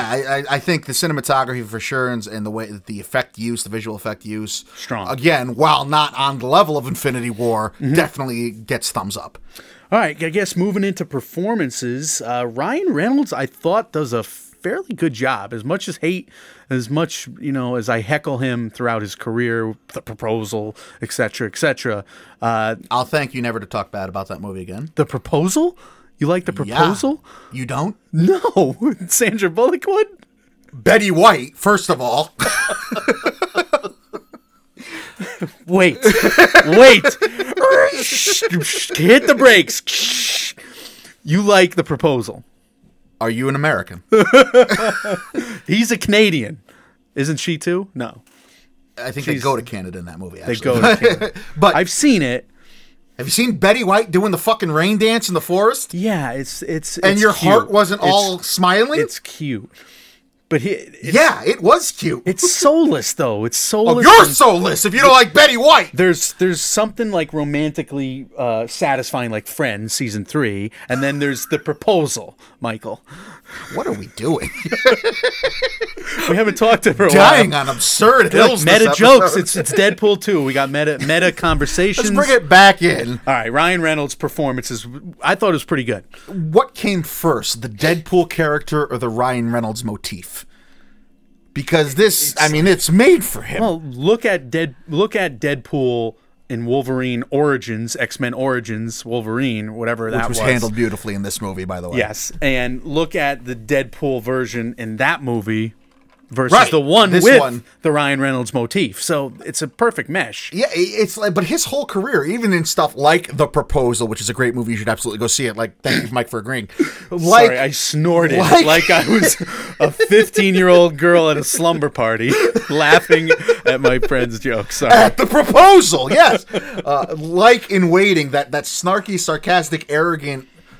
I think the cinematography for sure and the way that the effect use, the visual effect use,
strong.
Again, while not on the level of Infinity War, definitely gets thumbs up.
All right, I guess moving into performances, Ryan Reynolds, I thought, does a fairly good job. As much as I heckle him throughout his career, The Proposal, etc.,
I'll thank you never to talk bad about that movie again.
The Proposal? You like The Proposal?
Yeah. You don't?
No. Sandra Bullock would?
Betty White, first of all.
Wait. Hit the brakes. You like The Proposal.
Are you an American?
He's a Canadian. Isn't she too? No.
I think they go to Canada in that movie, actually.
They go to Canada. But I've seen it.
Have you seen Betty White doing the fucking rain dance in the forest?
Yeah, it's
and your
cute.
Heart wasn't all smiling?
It's cute. But
it was cute.
It's soulless, though. It's soulless.
Oh, you're soulless if you don't like Betty White.
There's something like romantically satisfying, like Friends season 3, and then there's The Proposal, Michael.
What are we doing?
We haven't talked to her.
Dying on absurd hills.
Meta jokes. It's Deadpool 2. We got meta conversations.
Let's bring it back in.
All right, Ryan Reynolds' performances. I thought it was pretty good.
What came first, the Deadpool character or the Ryan Reynolds motif? Because it's made for him.
Well, look at Deadpool in Wolverine Origins, X-Men Origins, Wolverine, whatever that was.
Which was handled beautifully in this movie, by the way.
Yes, and look at the Deadpool version in that movie versus the one with the Ryan Reynolds motif. So it's a perfect mesh.
Yeah, it's like, but his whole career, even in stuff like The Proposal, which is a great movie, you should absolutely go see it. Like, thank you, Mike, for agreeing.
Sorry, I snorted like I was a 15-year-old girl at a slumber party laughing at my friend's jokes. Sorry.
At The Proposal, yes. Like in Waiting, that snarky, sarcastic, arrogant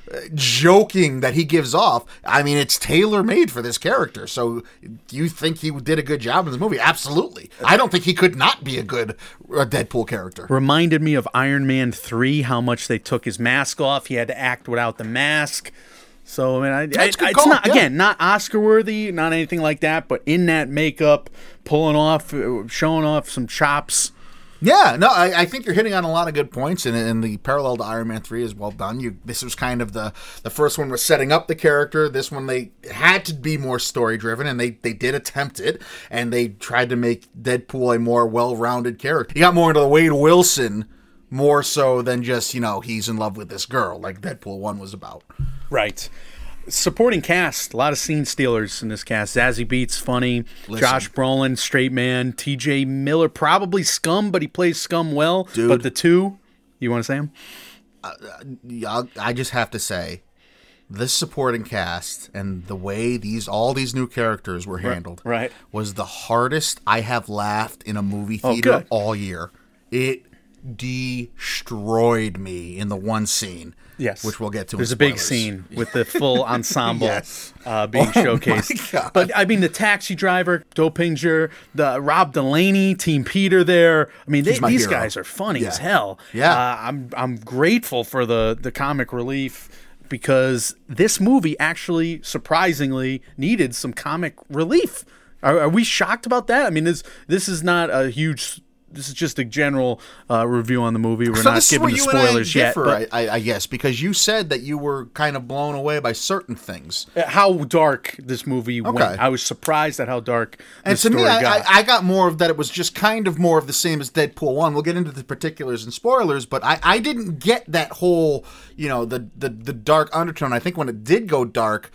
joking that he gives off, I mean, it's tailor-made for this character. So do you think he did a good job in this movie? Absolutely. I don't think he could not be a good Deadpool character.
Reminded me of Iron Man 3, how much they took his mask off. He had to act without the mask. So, I mean, it's not, again, not Oscar-worthy, not anything like that, but in that makeup, showing off some chops.
Yeah, no, I think you're hitting on a lot of good points, and the parallel to Iron Man 3 is well done. This was kind of the first one was setting up the character. This one, they had to be more story-driven, and they did attempt it, and they tried to make Deadpool a more well-rounded character. He got more into the Wade Wilson, more so than just, he's in love with this girl, like Deadpool 1 was about.
Right. Supporting cast, a lot of scene stealers in this cast. Zazie Beetz, funny.
Listen.
Josh Brolin, straight man. T.J. Miller, probably Scum, but he plays Scum well.
Dude.
But the two, you want to say him?
I just have to say, this supporting cast and the way all these new characters were handled
right.
was the hardest I have laughed in a movie theater all year. It destroyed me in the one scene.
Yes.
Which we'll get to.
There's a big scene with the full ensemble
yes.
Being showcased. But I mean, the taxi driver, Dopinger, the Rob Delaney, Team Peter there. I mean, these guys are funny as hell.
Yeah.
I'm grateful for the comic relief because this movie actually surprisingly needed some comic relief. Are we shocked about that? I mean, this is not a huge. This is just a general review on the movie. We're not giving the spoilers yet.
But I guess, because you said that you were kind of blown away by certain things.
How dark this movie went. I was surprised at how dark the story got.
I got more of that. It was just kind of more of the same as Deadpool 1. We'll get into the particulars and spoilers, but I didn't get that whole, the dark undertone. I think when it did go dark,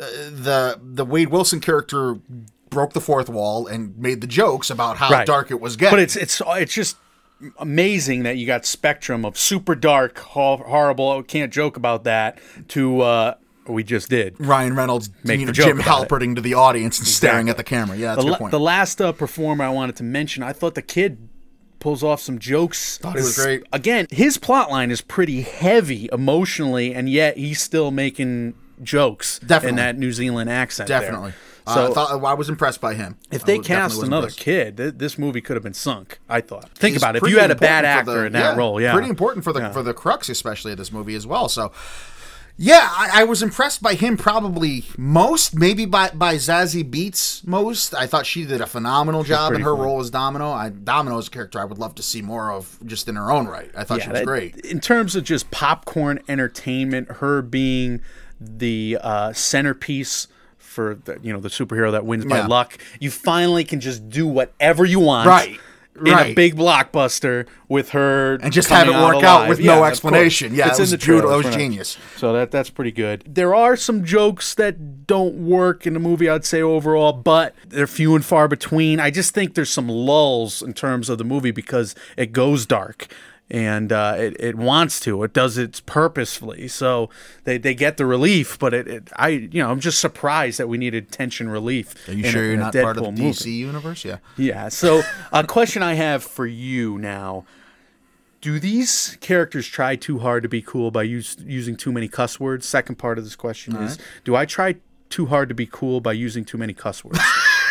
the Wade Wilson character broke the fourth wall and made the jokes about how dark it was getting.
But it's just amazing that you got spectrum of super dark, horrible, can't joke about that, to we just did.
Ryan Reynolds, Jim Halperting to the audience and staring at the camera. Yeah, that's a good point.
The last performer I wanted to mention, I thought the kid pulls off some jokes.
Thought it was great.
Again, his plot line is pretty heavy emotionally, and yet he's still making jokes in that New Zealand accent.
Definitely.
There. So
I was impressed by him.
If they cast another kid, this movie could have been sunk, I thought. Think about it. If you had a bad actor in that role, pretty
important for the crux, especially of this movie as well. So, yeah, I was impressed by him probably most, maybe by Zazie Beetz most. I thought she did a phenomenal job in her role as Domino. Domino is a character I would love to see more of just in her own right. I thought she was great.
In terms of just popcorn entertainment, her being the centerpiece for the superhero that wins by luck, you finally can just do whatever you want in a big blockbuster with her
and just have it work out with no explanation. Yeah, it was beautiful. That was genius.
So that's pretty good. There are some jokes that don't work in the movie, I'd say, overall, but they're few and far between. I just think there's some lulls in terms of the movie because it goes dark. And it wants to. It does it purposefully. So they get the relief, but I'm just surprised that we needed tension relief.
Are you sure you're not part of the DC universe? Yeah.
Yeah. So a question I have for you now: do these characters try too hard to be cool by using too many cuss words? Second part of this question is: do I try too hard to be cool by using too many cuss words?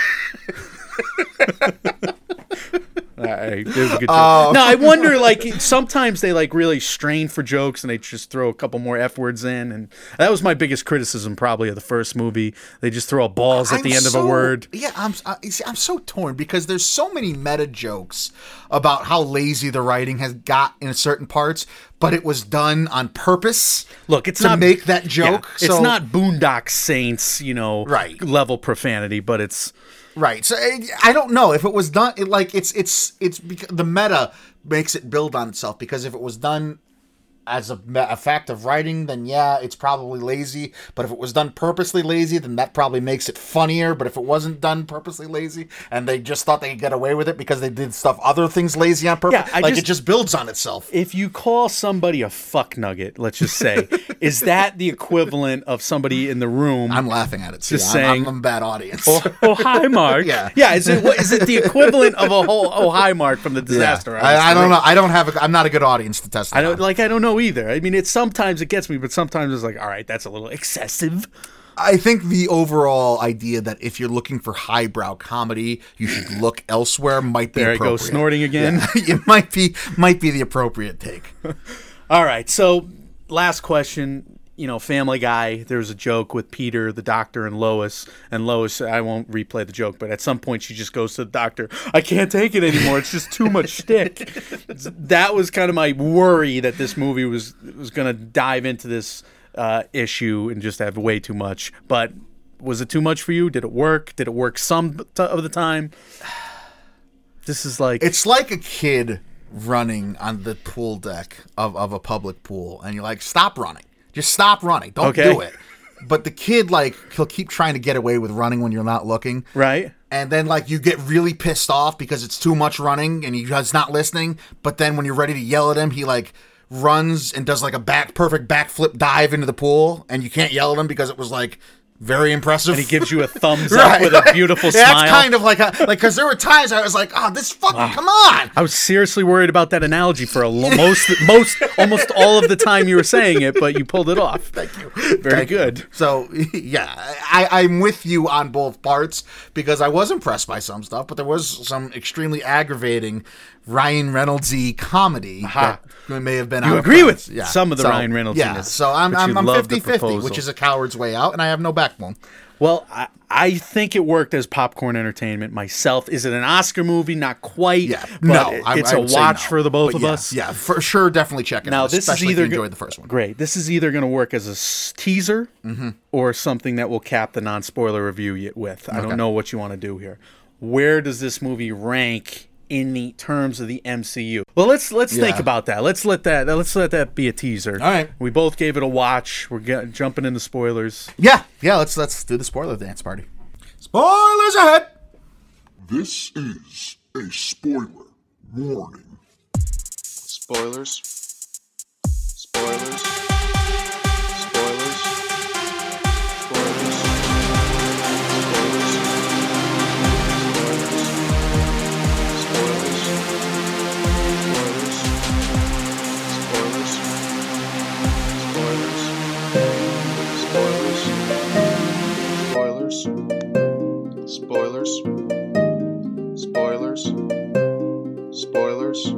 It was a good joke. No, I wonder, sometimes they really strain for jokes and they just throw a couple more F words in, and that was my biggest criticism probably of the first movie. They just throw balls at the end of a word.
Yeah, I'm so torn because there's so many meta jokes about how lazy the writing has got in certain parts, but it was done on purpose.
Look, it's
to
not
make that joke.
Yeah, it's not Boondock Saints, level profanity, but it's.
Right, so I don't know if it was done. It's the meta makes it build on itself, because if it was done as a fact of writing, then it's probably lazy. But if it was done purposely lazy, then that probably makes it funnier. But if it wasn't done purposely lazy, and they just thought they could get away with it because they did other things lazy on purpose, it just builds on itself.
If you call somebody a fuck nugget, let's just say, is that the equivalent of somebody in the room?
I'm laughing at it.
Just saying,
I'm a bad audience.
Oh, hi, Mark.
Yeah.
Is it the equivalent of a whole hi, Mark from the Disaster?
I don't know. I'm not a good audience to test that.
I don't know know either. I mean, sometimes it gets me, but sometimes it's like, all right, that's a little excessive.
I think the overall idea that if you're looking for highbrow comedy, you should look elsewhere might be appropriate.
There I go, snorting again.
Yeah, it might be the appropriate take.
All right, so last question. Family Guy, there's a joke with Peter, the doctor, and Lois. And Lois, I won't replay the joke, but at some point she just goes to the doctor, I can't take it anymore. It's just too much shtick. That was kind of my worry that this movie was going to dive into this issue and just have way too much. But was it too much for you? Did it work? Did it work some of the time? This is like...
It's like a kid running on the pool deck of a public pool, and you're like, stop running. Just stop running. Don't do it. But the kid, he'll keep trying to get away with running when you're not looking.
Right.
And then, you get really pissed off because it's too much running and he's not listening. But then when you're ready to yell at him, he, runs and does, a perfect backflip dive into the pool. And you can't yell at him because it was, very impressive.
And he gives you a thumbs up with a beautiful smile.
That's kind of because there were times I was like, oh, this fucking, come on.
I was seriously worried about that analogy for almost all of the time you were saying it, but you pulled it off.
Thank you.
Very good.
So, yeah, I'm with you on both parts because I was impressed by some stuff, but there was some extremely aggravating Ryan Reynolds-y comedy that may have been.
You agree with some of the Ryan Reynolds?
Yeah, so I'm 50-50, which is a coward's way out, and I have no backbone.
Well, I think it worked as popcorn entertainment myself. Is it an Oscar movie? Not quite.
Yeah,
it's a watch for the both of us.
Yeah, for sure, definitely check it out.
This
especially
is either
if you enjoyed the first one.
Great. This is either going to work as a teaser or something that will cap the non-spoiler review with. I don't know what you want to do here. Where does this movie rank in the terms of the MCU? Well, let's think about that. Let's let that be a teaser.
All right.
We both gave it a watch. We're jumping into spoilers.
Yeah. Let's do the spoiler dance party. Spoilers ahead.
This is a spoiler warning.
Spoilers. Spoilers. Spoilers. Spoilers. Spoilers. Spoilers.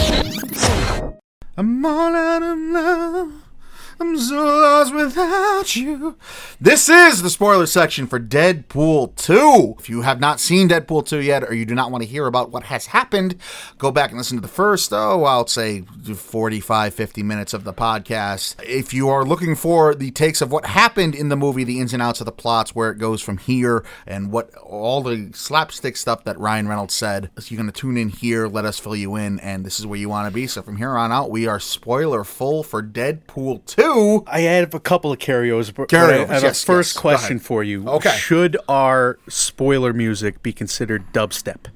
I'm all out of love. I'm so lost without you. This is the spoiler section for Deadpool 2. If you have not seen Deadpool 2 yet, or you do not want to hear about what has happened, go back and listen to the first, I'll say 45, 50 minutes of the podcast. If you are looking for the takes of what happened in the movie, the ins and outs of the plots, where it goes from here, and what all the slapstick stuff that Ryan Reynolds said, you're going to tune in here, let us fill you in, and this is where you want to be. So from here on out, we are spoiler full for Deadpool 2.
I have a couple of carryovers. I have a first question for you.
Okay.
Should our spoiler music be considered dubstep?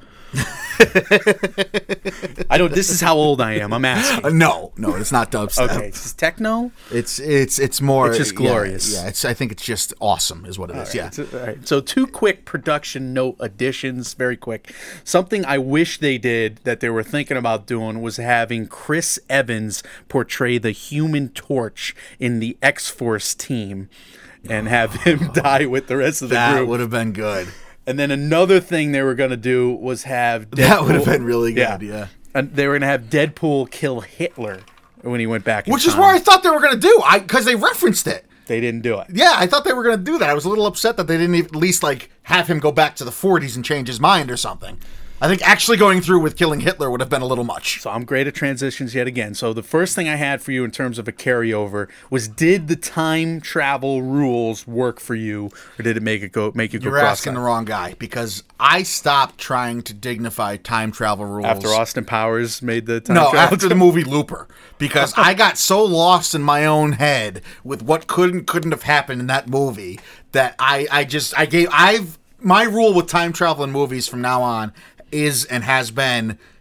This is how old I am. I'm asking.
No, it's not dubstep.
Okay, it's techno.
It's more.
It's just glorious.
Yeah. I think it's just awesome, is what it is.
Right. Yeah. All right. So 2 quick production note additions, very quick. Something I wish they did that they were thinking about doing was having Chris Evans portray the Human Torch in the X-Force team, and have him die with the rest of the group.
That would have been good.
And then another thing they were going to do was have Deadpool.
That would have been really good, yeah.
And they were going to have Deadpool kill Hitler when he went back in
Which
time.
is what I thought they were going to do, because they referenced it.
They didn't do it.
Yeah, I thought they were going to do that. I was a little upset that they didn't at least have him go back to the 40s and change his mind or something. I think actually going through with killing Hitler would have been a little much.
So I'm great at transitions yet again. So the first thing I had for you in terms of a carryover was, did the time travel rules work for you, or did it make you go
You're asking the wrong guy, because I stopped trying to dignify time travel rules.
After Austin Powers made the time travel?
No, after the movie Looper. Because I got so lost in my own head with what couldn't have happened in that movie that my rule with time travel in movies from now on is and has been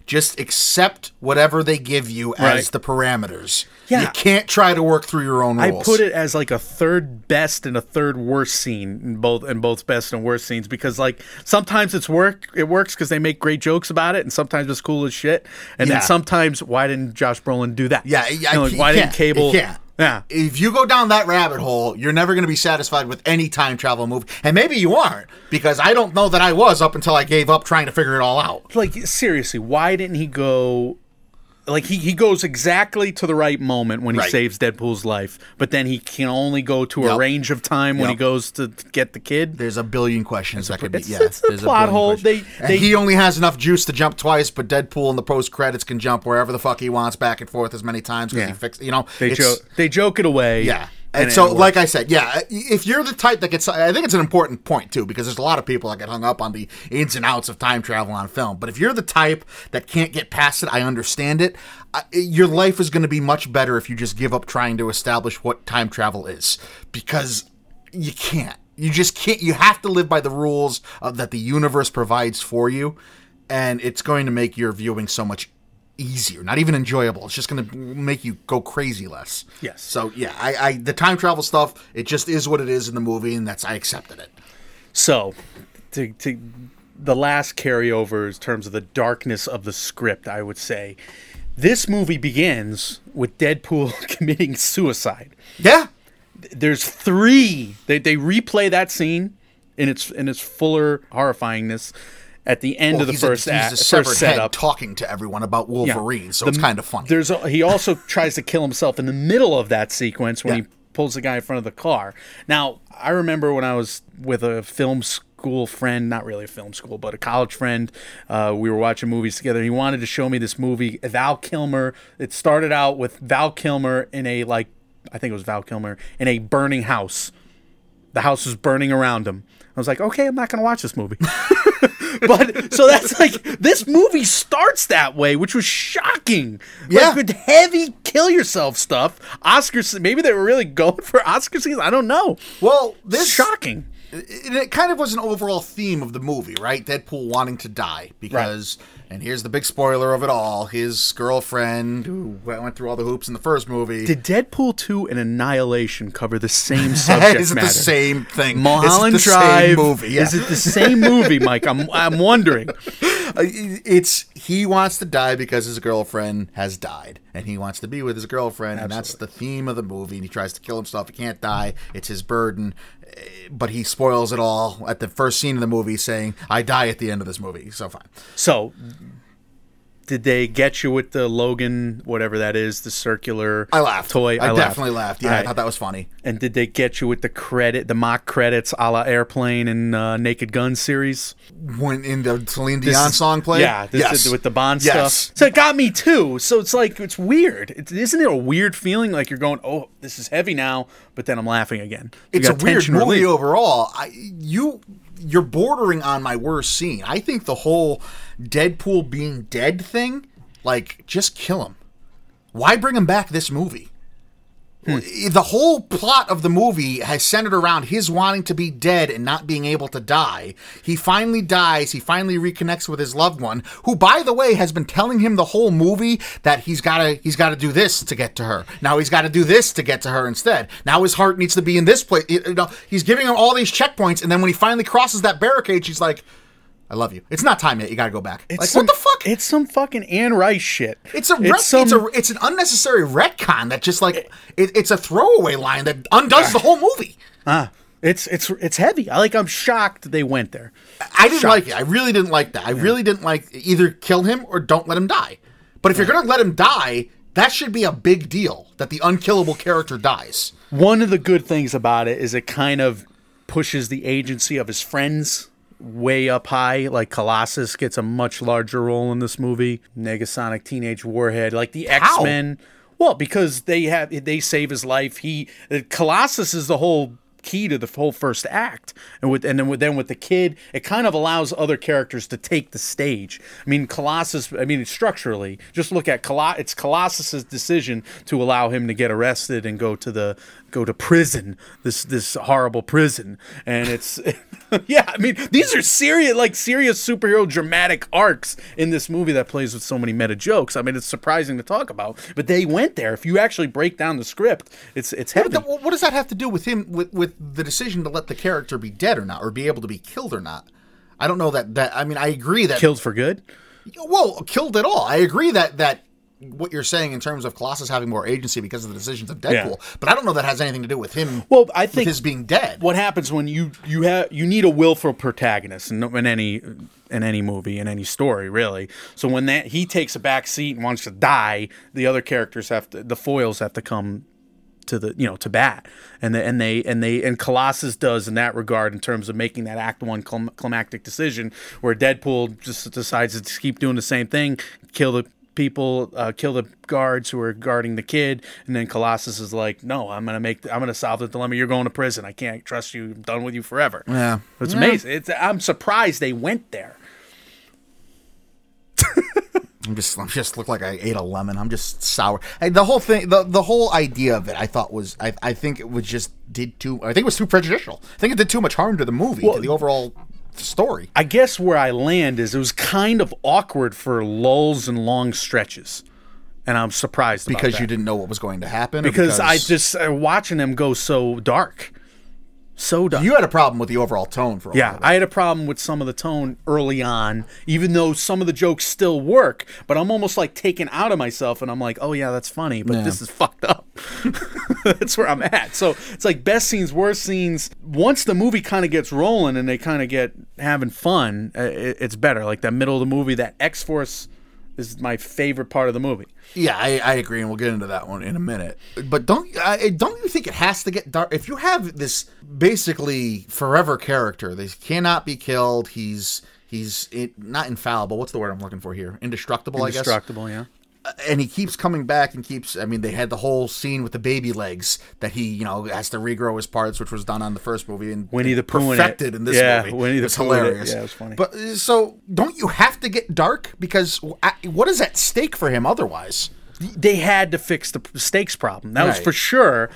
Just accept whatever they give you as
Right.
the parameters.
Yeah.
You can't try to work through your own
I
rules.
put it as like a third best and a third worst scene in both best and worst scenes, because like sometimes it works because they make great jokes about it, and sometimes it's cool as shit, and
Yeah.
then sometimes why didn't Josh Brolin do that?
Yeah,
You know, like,
you
why didn't
can't.
Cable?
You can't.
Yeah,
If you go down that rabbit hole, you're never going to be satisfied with any time travel movie. And maybe you aren't, because I don't know that I was up until I gave up trying to figure it all out.
like seriously, why didn't he go? Like he goes exactly to the right moment when he
Right.
saves Deadpool's life, but then he can only go to a
Yep.
range of time when he
Yep.
goes to get the kid.
There's a billion questions that could be.
it's-
Yeah,
it's a
there's
plot
billion
hole.
questions.
They-
And he only has enough juice to jump twice, but Deadpool in the post credits can jump wherever the fuck he wants, back and forth as many times because
Yeah.
he fixed. You know,
They
it's-
joke it away.
Yeah.
and
And
it
so,
works.
like I said, yeah, if you're the type that gets, I think it's an important point too, because there's a lot of people that get hung up on the ins and outs of time travel on film. But if you're the type that can't get past it, I understand it. Your life is going to be much better if you just give up trying to establish what time travel is, because you can't. You just can't. You have to live by the rules that the universe provides for you, and it's going to make your viewing so much easier, not even enjoyable. It's just going to make you go crazy less.
Yes.
So yeah, I the time travel stuff, it just is what it is in the movie, and I accepted it.
So, to the last carryover in terms of the darkness of the script, I would say, this movie begins with Deadpool committing suicide.
Yeah.
There's three. They replay that scene in its fuller horrifyingness at the end of the
he's
first
a
act,
severed
first
head
setup.
talking to everyone about
Yeah.
Wolverine, so it's kind of funny.
He also tries to kill himself in the middle of that sequence when
Yeah.
he pulls the guy in front of the car. Now, I remember when I was with a film school friend, not really a film school, but a college friend, we were watching movies together. He wanted to show me this movie, Val Kilmer. It started out with Val Kilmer in a, like, I think it was Val Kilmer, in a burning house. The house was burning around him. I was like, okay, I'm not going to watch this movie. But so that's like, this movie starts that way, which was shocking.
Yeah.
Like, with heavy kill yourself stuff. Oscars, maybe they were really going for Oscar season. I don't know.
Well, this
Shocking.
it kind of was an overall theme of the movie, right? Deadpool wanting to die because, and here's the big spoiler of it all: his girlfriend, who went through all the hoops in the first movie,
Did Deadpool 2 and Annihilation cover the same subject
is it
matter?
the same thing?
Mulholland
Is it the
Drive.
same movie? Yeah.
Is it the same movie, Mike? I'm wondering.
It's he wants to die because his girlfriend has died, and he wants to be with his girlfriend, and that's the theme of the movie. And he tries to kill himself. He can't die. It's his burden, but he spoils it all at the first scene of the movie, saying, "I die at the end of this movie." So fine.
So, did they get you with the Logan, whatever that is, the circular
I laughed.
toy?
I definitely laughed. Yeah,
All
I
right.
thought that was funny.
And did they get you with the mock credits, a la Airplane and Naked Gun series?
When in the Celine Dion song played,
Yeah,
yes,
with the Bond
Yes.
stuff. So it got me too. So it's like, it's weird. Isn't it a weird feeling? Like you're going, oh, this is heavy now, but then I'm laughing again. You
It's a
got
weird
tension
movie
relief.
overall. You're bordering on my worst scene. I think the whole Deadpool being dead thing, like, just kill him. Why bring him back this movie? The whole plot of the movie has centered around his wanting to be dead and not being able to die. He finally dies. He finally reconnects with his loved one, who, by the way, has been telling him the whole movie that he's got to do this to get to her. Now he's got to do this to get to her instead. Now his heart needs to be in this place. He's giving him all these checkpoints, and then when he finally crosses that barricade, she's like, "I love you. It's not time yet. You got to go back." Like, what the fuck?
It's some fucking Anne Rice shit.
It's an unnecessary retcon that just like it's a throwaway line that undoes the whole movie.
It's heavy. I'm shocked they went there.
I didn't like it. I really didn't like that. I really didn't like either kill him or don't let him die. But if you're gonna let him die, that should be a big deal that the unkillable character dies.
One of the good things about it is it kind of pushes the agency of his friends way up high. Like Colossus gets a much larger role in this movie. Negasonic Teenage Warhead, like the X-Men. Well, because they save his life. Colossus is the whole key to the whole first act. And then with the kid, it kind of allows other characters to take the stage. I mean, Colossus, structurally, just look at it's Colossus's decision to allow him to get arrested and go to prison, this horrible prison. And it's yeah, I mean, these are serious superhero dramatic arcs in this movie that plays with so many meta jokes. I mean, it's surprising to talk about, but they went there. If you actually break down the script, it's heavy.
What does that have to do with him with the decision to let the character be dead or not, or be able to be killed or not? I don't know that I mean, I agree that
killed for good.
Well, killed at all. I agree that what you're saying in terms of Colossus having more agency because of the decisions of Deadpool, but I don't know that has anything to do with him.
Well, I think
with his being dead.
What happens when you need a willful protagonist in any movie, in any story, really. So when he takes a back seat and wants to die, the other characters the foils have to come to to bat, and Colossus does in that regard in terms of making that Act 1 climactic decision where Deadpool just decides to keep doing the same thing, kill the people, kill the guards who are guarding the kid, and then Colossus is like, no, I'm gonna solve the dilemma. You're going to prison. I can't trust you. I'm done with you forever.
Yeah,
it's amazing. I'm surprised they went there.
I'm just look like I ate a lemon. I'm just sour. The whole thing, the whole idea of it, I thought was, I think it was just I think it was too prejudicial. I think it did too much harm to the movie, to the overall story.
I guess where I land is it was kind of awkward for lulls and long stretches, and I'm surprised about
because
that.
You didn't know what was going to happen.
Because I just watching them go so dark. So dark.
You had a problem with the overall tone for a while.
Yeah, I had a problem with some of the tone early on, even though some of the jokes still work, but I'm almost like taken out of myself, and I'm like, oh yeah, that's funny, but this is fucked up. That's where I'm at. So it's like best scenes, worst scenes. Once the movie kind of gets rolling and they kind of get having fun, it's better. Like that middle of the movie, that X-Force is my favorite part of the movie.
Yeah, I agree, and we'll get into that one in a minute. But don't you think it has to get dark? If you have this basically forever character, they cannot be killed. He's not infallible. What's the word I'm looking for here? Indestructible, I guess.
Indestructible, yeah.
And he keeps coming back and they had the whole scene with the baby legs that he, has to regrow his parts, which was done on the first movie and
Winnie the Pooh
perfected in this movie.
Winnie the
It's
Pooh
hilarious.
Yeah, it was funny.
But so don't you have to get dark? Because what is at stake for him otherwise?
They had to fix the stakes problem. That was for sure.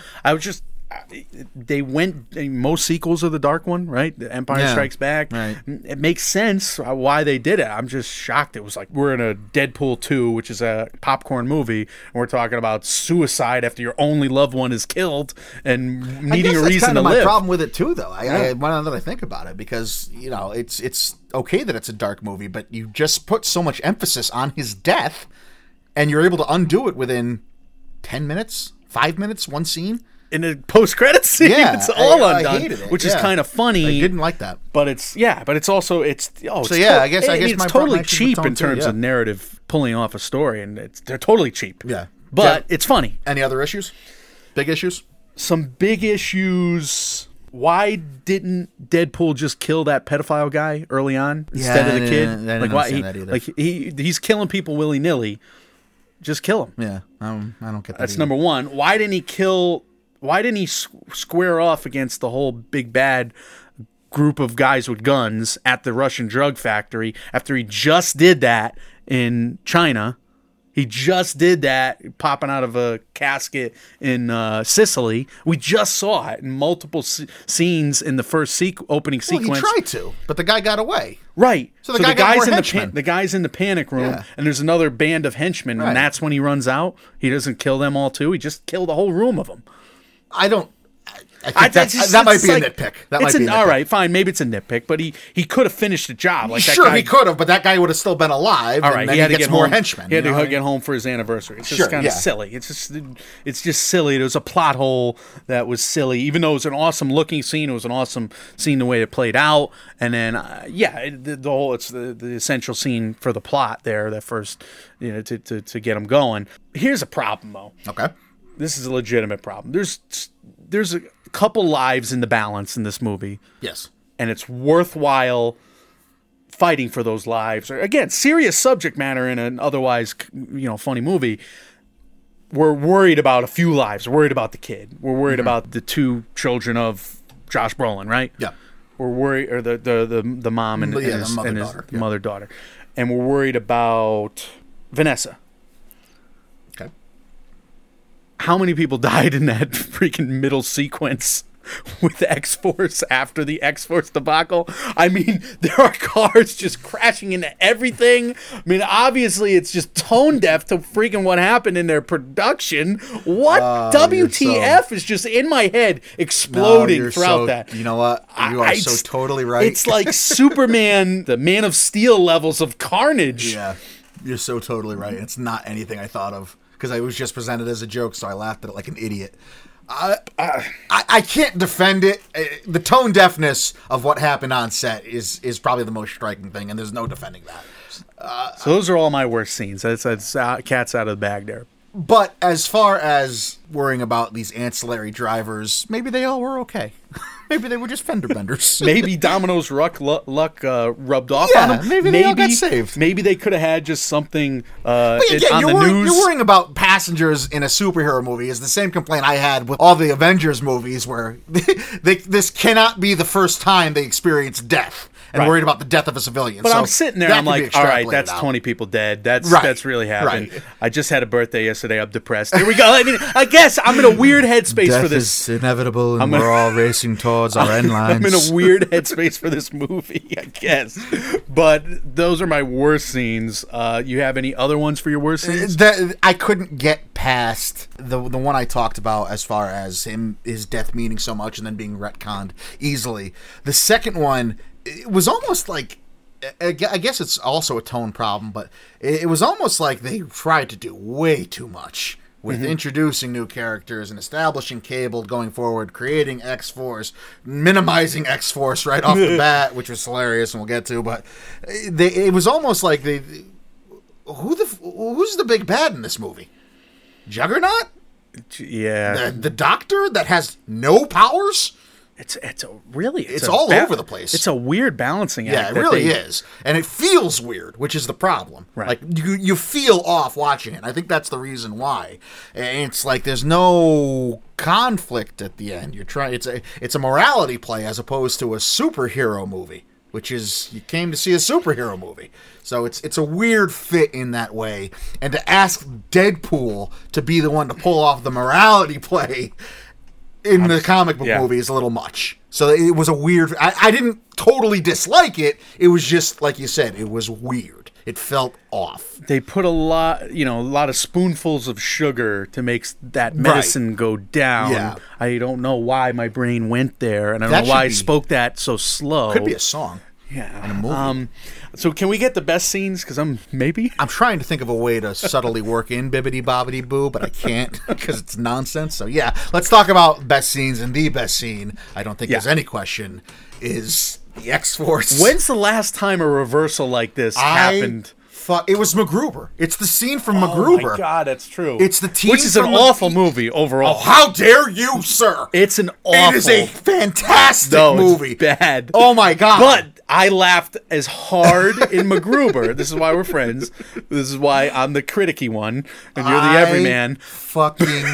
They went, most sequels of the Dark One, right? The Empire Strikes Back.
Right.
It makes sense why they did it. I'm just shocked. It was like, we're in a Deadpool 2, which is a popcorn movie, and we're talking about suicide after your only loved one is killed and needing a reason to live.
That's kind of my problem with it too, though. Now that I think about it, because, it's okay that it's a dark movie, but you just put so much emphasis on his death, and you're able to undo it within 10 minutes, 5 minutes, one scene.
In a post-credit scene, it's all undone,
I hated it.
which is kind of funny.
I didn't like that,
but it's also
I guess
it's totally cheap in terms of narrative pulling off a story, and they're totally cheap.
Yeah,
but it's funny.
Any other issues? Big issues?
Some big issues. Why didn't Deadpool just kill that pedophile guy early on instead of the kid?
I didn't understand that either.
Like he's killing people willy-nilly. Just kill him.
Yeah, I don't get that.
That's
either.
number one. Why didn't he square off against the whole big bad group of guys with guns at the Russian drug factory after he just did that in China? He just did that popping out of a casket in Sicily. We just saw it in multiple scenes in the first opening sequence.
He tried to, but the guy got away.
Right.
So the guy's in
the guy's in the panic room, and there's another band of henchmen, and that's when he runs out. He doesn't kill them all too. He just killed the whole room of them.
I think that might be a nitpick. That might be a nitpick.
All right, fine. Maybe it's a nitpick, but he could have finished the job. Like
sure, he could have, but that guy would have still been alive.
All right,
and then
he had to
gets
get
more
home,
henchmen.
He had to get home for his anniversary. It's just kind of silly. It's just silly. There was a plot hole that was silly, even though it was an awesome looking scene. It was an awesome scene the way it played out, and then the whole it's the essential scene for the plot there. That first, to get him going. Here's a problem though.
Okay,
this is a legitimate problem. There's a couple lives in the balance in this movie.
Yes.
And it's worthwhile fighting for those lives. Again, serious subject matter in an otherwise, funny movie. We're worried about a few lives. We're worried about the kid. We're worried about the two children of Josh Brolin, right?
Yeah.
We're worried, or the mom and,
Yeah,
and his,
the
and his
mother-daughter, yeah.
mother-daughter. And we're worried about Vanessa.
Okay.
How many people died in that freaking middle sequence with X-Force after the X-Force debacle? I mean, there are cars just crashing into everything. I mean, obviously, it's just tone deaf to freaking what happened in their production. What WTF is just in my head exploding throughout that.
You know what? You are so totally right.
It's like Superman, the Man of Steel levels of carnage.
Yeah, you're so totally right. It's not anything I thought of because I was just presented as a joke, so I laughed at it like an idiot. I can't defend it. The tone deafness of what happened on set is probably the most striking thing, and there's no defending that.
So those are all my worst scenes. That's cat's out of the bag there.
But as far as worrying about these ancillary drivers, maybe they all were okay. Maybe they were just fender benders.
Maybe Domino's luck rubbed off
Yeah,
on them.
maybe they all got saved.
Maybe they could have had just something
But again,
on the news.
You're worrying about passengers in a superhero movie is the same complaint I had with all the Avengers movies where this cannot be the first time they experience death and
Right.
worried about the death of a civilian.
But
So
I'm sitting there,
that
I'm
can be
like, all right,
extrapolated
that's
out.
20 people dead. That's
Right.
really happened.
Right.
I just had a birthday yesterday. I'm depressed. Here we go. I mean, I guess I'm in a weird headspace
Death
for this.
is inevitable, and
I'm
we're all racing towards our end lines.
I'm in a weird headspace for this movie, I guess. But those are my worst scenes. You have any other ones for your worst scenes?
I couldn't get past the one I talked about as far as his death meaning so much and then being retconned easily. The second one, it was almost like, I guess it's also a tone problem, but it was almost like they tried to do way too much with introducing new characters and establishing Cable going forward, creating X-Force, minimizing X-Force right off the bat, which was hilarious and we'll get to, but it was almost like who's the big bad in this movie? Juggernaut?
Yeah.
The Doctor that has no powers?
It's
all over the place.
It's a weird balancing act.
Yeah, it
that
really
they-
is. And it feels weird, which is the problem.
Right.
Like, you feel off watching it. I think that's the reason why. And it's like there's no conflict at the end. It's a morality play as opposed to a superhero movie, which is, you came to see a superhero movie. So it's a weird fit in that way. And to ask Deadpool to be the one to pull off the morality play in the comic book movie is a little much. So it was a weird... I didn't totally dislike it. It was just, like you said, it was weird. It felt off.
They put a lot of spoonfuls of sugar to make that medicine go down.
Yeah.
I don't know why my brain went there, and I don't
That
know why I
should be-
spoke that so slow.
Could be a song.
Yeah.
in a movie.
So can we get the best scenes? Because I'm
trying to think of a way to subtly work in Bibbidi Bobbidi Boo, but I can't because it's nonsense. So yeah, let's talk about best scenes, and the best scene, I don't think there's any question, is the X-Force.
When's the last time a reversal like this happened?
It was MacGruber. It's the scene from
Oh
MacGruber.
my God, that's true.
It's the team
which is an
from
awful movie overall.
Oh, how dare you, sir!
It's an awful.
It is a fantastic
no,
movie.
It's bad.
Oh my God!
But I laughed as hard in MacGruber. This is why we're friends. This is why I'm the criticky one, and you're the everyman.
Fucking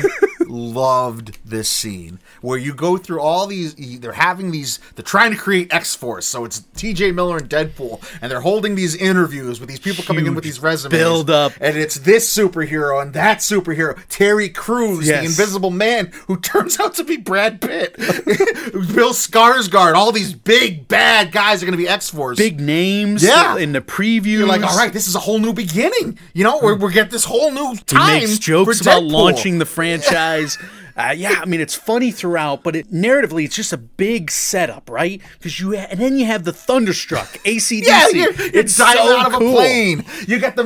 loved this scene where you go through all these. They're trying to create X-Force, so it's T.J. Miller and Deadpool, and they're holding these interviews with these people coming in with these resumes,
build up,
and it's this superhero and that superhero, Terry Crews, the Invisible Man, who turns out to be Brad Pitt, Bill Skarsgård. All these big bad guys are going to be X-Force,
big names.
Yeah.
In the previews,
you're like, all right, this is a whole new beginning. You know, we're getting this whole new time.
He makes jokes
for
about
Deadpool.
launching the franchise. I mean, it's funny throughout, but narratively, it's just a big setup, right? Because and then you have the Thunderstruck, ACDC.
Yeah, you're
it's
diving
so
out of
cool.
a plane. You got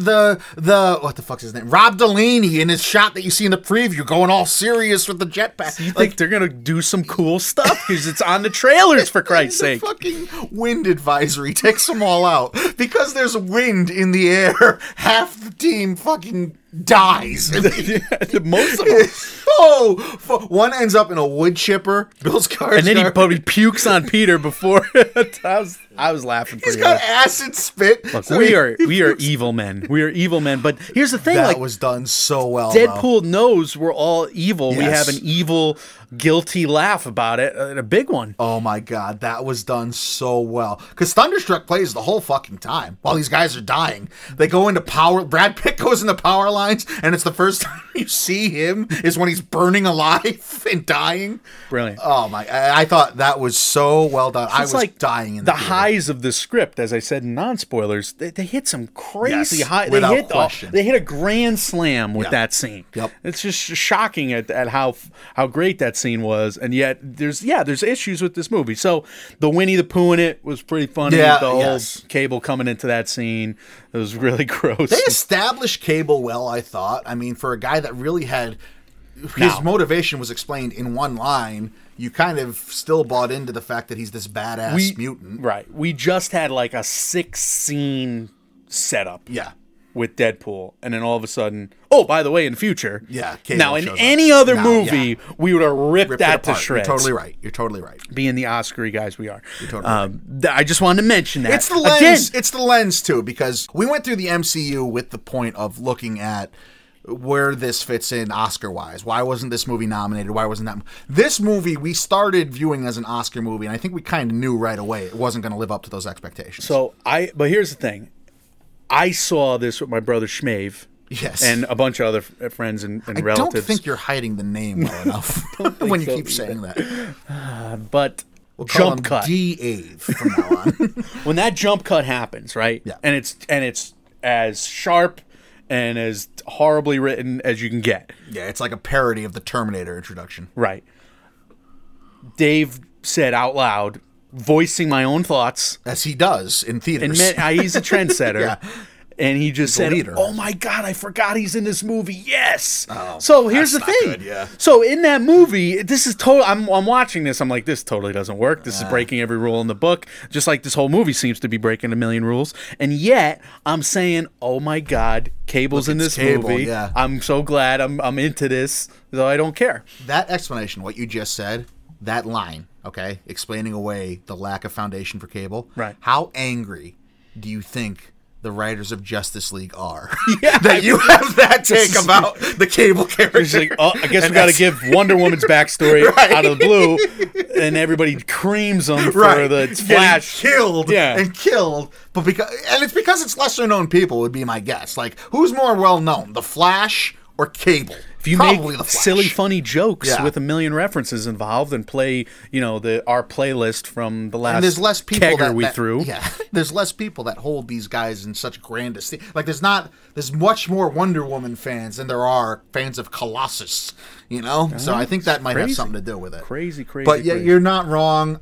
the what the fuck's his name? Rob Delaney in his shot that you see in the preview, going all serious with the jetpack.
You think they're gonna do some cool stuff because it's on the trailers, for Christ's
the
sake?
Fucking wind advisory takes them all out because there's wind in the air. Half the team fucking dies.
Most of them.
One ends up in a wood chipper. Bill Skarsgård.
And then he probably pukes on Peter before. I was laughing
He's
pretty
got
hard.
acid spit.
Look,
So
we are evil men. We are evil men. But here's the thing:
that
like,
was done so well.
Deadpool knows we're all evil. We
Yes.
have an evil guilty laugh about it, a big one.
Oh my God, that was done so well. Because Thunderstruck plays the whole fucking time while these guys are dying. They go into power. Brad Pitt goes into power lines, and it's the first time you see him is when he's burning alive and dying.
Brilliant.
Oh my! I thought that was so well done. I was dying in
the
theater.
highs of the script, as I said in non-spoilers. They hit some crazy
Yes,
high.
without question.
They hit a grand slam with that scene.
Yep.
It's just shocking at how great that scene was, and yet there's issues with this movie. So the Winnie the Pooh in it was pretty funny.
Yeah,
the
yes.
whole Cable coming into that scene, it was really gross.
They established Cable well, I thought. I mean, for a guy that really had his
Now-
motivation was explained in one line, you kind of still bought into the fact that he's this badass mutant.
Right. We just had like a 6-scene setup.
Yeah.
With Deadpool, and then all of a sudden, oh, by the way, in the future,
Yeah, Cable
now in
shows up.
any other
Now,
movie, we would have ripped
Ripped
that
it
to
apart.
shreds.
You're totally right. You're totally right.
Being the Oscar-y guys we are.
You're totally
I just wanted to mention that.
It's the lens.
Again,
It's the lens too, because we went through the MCU with the point of looking at where this fits in Oscar-wise. Why wasn't this movie nominated? Why wasn't that? This movie we started viewing as an Oscar movie, and I think we kind of knew right away it wasn't going to live up to those expectations.
but here's the thing. I saw this with my brother Shmave.
Yes.
And a bunch of other friends and
I
relatives.
don't think you're hiding the name well enough when you keep saying that.
But
We'll call
jump
him
cut.
D-Ave from now on.
When that jump cut happens, right?
Yeah.
And it's as sharp and as horribly written as you can get.
Yeah, it's like a parody of the Terminator introduction.
Right. Dave said out loud, voicing my own thoughts,
As he does in theaters.
and he's a trendsetter.
Yeah.
And he just
a
said,
leader.
"Oh my God, I forgot he's in this movie." Yes. So here's the
that's not
thing.
good, yeah.
So in that movie, this is total. I'm watching this. I'm like, this totally doesn't work. This is breaking every rule in the book. Just like this whole movie seems to be breaking a million rules. And yet I'm saying, "Oh my God, Cable's in this
Cable,
movie.
yeah.
I'm so glad I'm into this. So I don't care."
That explanation, what you just said, that line, okay, explaining away the lack of foundation for Cable.
Right.
How angry do you think the writers of Justice League are
Yeah,
that you have that take about the Cable character?
It's like, oh, I guess we
And
got to
that's-
give Wonder Woman's backstory
Right.
out of the blue, and everybody creams them for
Right.
the
Getting
Flash.
killed
Yeah.
and killed, but it's because it's lesser known people would be my guess. Like, who's more well known, the Flash or Cable?
If you
Probably
make
the Flash.
silly, funny jokes
Yeah.
with a million references involved and play, our playlist from the last
And there's less people
kegger we
that
threw.
Yeah, there's less people that hold these guys in such grand esteem. Like, there's much more Wonder Woman fans than there are fans of Colossus. So I think that might have
crazy.
something to do with it.
Crazy.
But yeah,
crazy.
you're not wrong.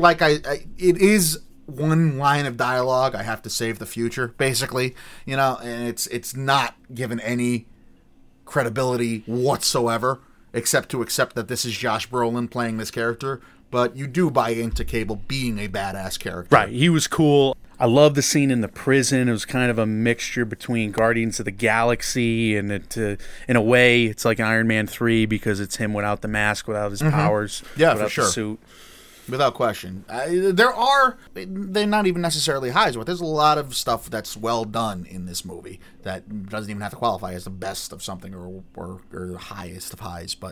It is one line of dialogue. I have to save the future, basically. And it's not given any credibility whatsoever, except to accept that this is Josh Brolin playing this character. But you do buy into Cable being a badass character.
Right, he was cool. I love the scene in the prison. It was kind of a mixture between Guardians of the Galaxy and in a way, it's like Iron Man 3 because it's him without the mask, without his powers,
Yeah,
without
for sure.
the suit.
Without question. They're not even necessarily highs, but there's a lot of stuff that's well done in this movie that doesn't even have to qualify as the best of something or the highest of highs. But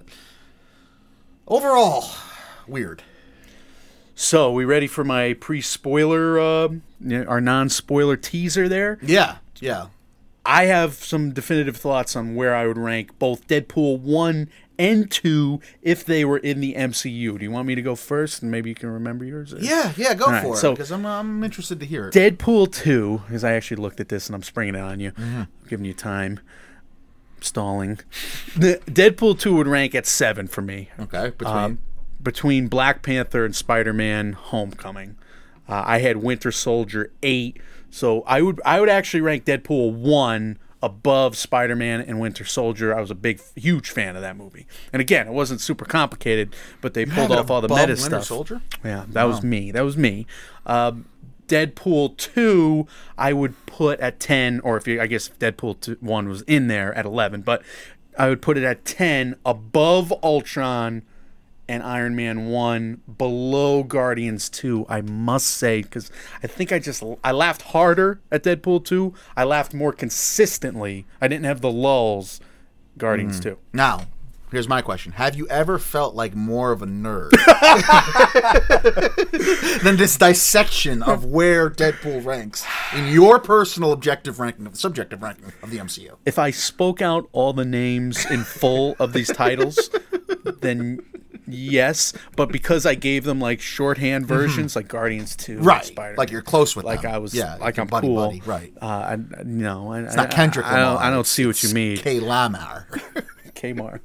overall, weird.
So, we ready for my pre-spoiler, our non-spoiler teaser there?
Yeah.
I have some definitive thoughts on where I would rank both Deadpool 1 and 2 if they were in the MCU. Do you want me to go first and maybe you can remember yours?
Yeah, go
right,
for it,
so-
because I'm interested to hear it.
Deadpool 2, because I actually looked at this and I'm springing it on you. I'm giving you time. Stalling. The Deadpool 2 would rank at 7 for me.
Okay,
Between Black Panther and Spider-Man Homecoming. I had Winter Soldier 8. So I would actually rank Deadpool 1 above Spider-Man and Winter Soldier. I was a huge fan of that movie. And again, it wasn't super complicated, but they pulled off all the
above
meta
Winter
stuff.
Soldier?
Yeah, that was me. Deadpool 2 I would put at 10, or I guess Deadpool 1 was in there at 11, but I would put it at 10 above Ultron and Iron Man 1, below Guardians 2, I must say, because I think I laughed harder at Deadpool 2. I laughed more consistently. I didn't have the lulls Guardians 2.
Now, Here's my question. Have you ever felt like more of a nerd than this dissection of where Deadpool ranks in your personal subjective ranking of the MCU?
If I spoke out all the names in full of these titles, then yes. But because I gave them like shorthand versions, like Guardians 2,
Right.
Spider-Man,
Like you're close with
like
them.
I was,
Yeah,
like I'm
buddy,
cool.
buddy, right.
It's
not Kendrick Lamar.
I don't see what you mean.
K. Lamar.
Kmart.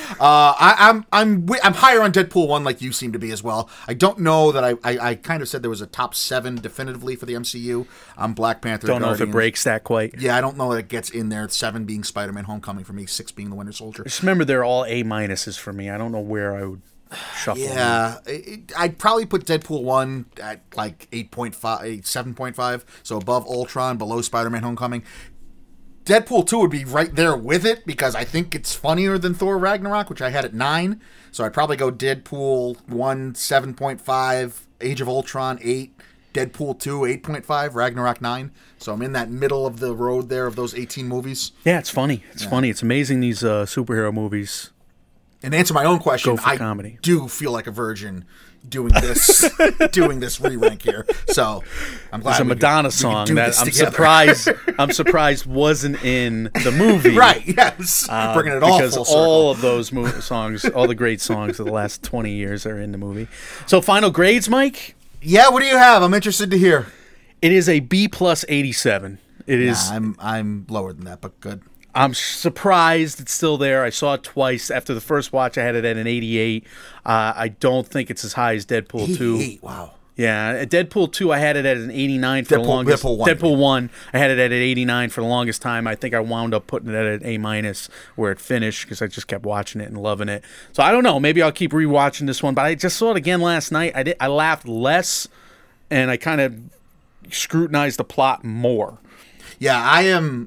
I'm higher on Deadpool 1 like you seem to be as well. I don't know that I kind of said there was a top 7 definitively for the MCU. I'm Black Panther.
Don't know if it
Guardians.
breaks that quite.
Yeah, I don't know that it gets in there. 7 being Spider-Man Homecoming for me, 6 being The Winter Soldier.
Just remember, they're all A minuses for me. I don't know where I would shuffle.
Yeah, I'd probably put Deadpool 1 at like 8.5, 7.5, so above Ultron, below Spider-Man Homecoming. Deadpool 2 would be right there with it because I think it's funnier than Thor Ragnarok, which I had at 9. So I'd probably go Deadpool 1, 7.5, Age of Ultron, 8, Deadpool 2, 8.5, Ragnarok 9. So I'm in that middle of the road there of those 18 movies.
Yeah, it's funny. It's funny. It's amazing these superhero movies.
And to answer my own question,
Go for
I
comedy.
do feel like a virgin doing this re-rank here. So I'm glad
There's a
we
Madonna
could
song
do
that
this
I'm
together.
surprised wasn't in the movie.
Right, yes. Bringing it all
because
full circle.
all of those songs, all the great songs of the last 20 years are in the movie. So final grades, Mike?
Yeah, what do you have? I'm interested to hear.
It is a B plus 87. It is.
I'm lower than that, but good.
I'm surprised it's still there. I saw it twice. After the first watch, I had it at an 88. I don't think it's as high as Deadpool 2.
88, wow.
Yeah, at Deadpool 2, I had it at an 89 for the longest.
Deadpool
1, I had it at an 89 for the longest time. I think I wound up putting it at an A minus where it finished because I just kept watching it and loving it. So I don't know. Maybe I'll keep rewatching this one. But I just saw it again last night. I laughed less, and I kind of scrutinized the plot more.
Yeah, I am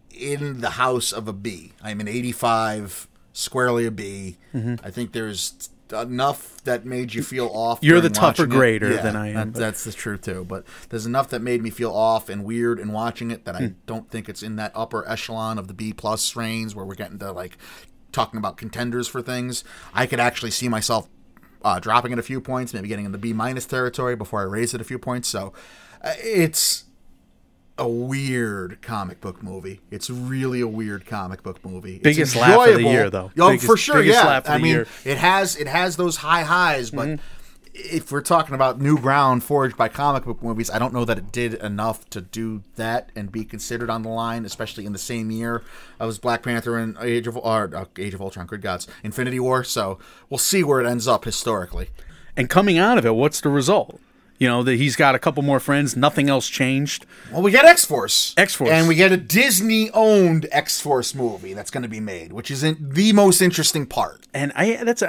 in the house of a B. I'm an 85, squarely a B. Mm-hmm. I think there's enough that made you feel off.
You're the
during
tougher
watching it.
grader
Yeah,
than I am.
That's the truth too. But there's enough that made me feel off and weird in watching it that I don't think it's in that upper echelon of the B plus range where we're getting to like talking about contenders for things. I could actually see myself dropping it a few points, maybe getting in the B minus territory before I raise it a few points. So it's a weird comic book movie. It's really a weird comic book movie.
Biggest
it's
laugh of the year, though.
Oh, for sure,
biggest
yeah.
laugh of
I
the
mean,
year.
it has those high highs, but if we're talking about new ground forged by comic book movies, I don't know that it did enough to do that and be considered on the line, especially in the same year as Black Panther and Age of Ultron, good gods, Infinity War. So we'll see where it ends up historically.
And coming out of it, what's the result? You know, that he's got a couple more friends. Nothing else changed.
Well, we get X-Force.
X-Force.
And we get a Disney-owned X-Force movie that's going to be made, which is the most interesting part.
And that's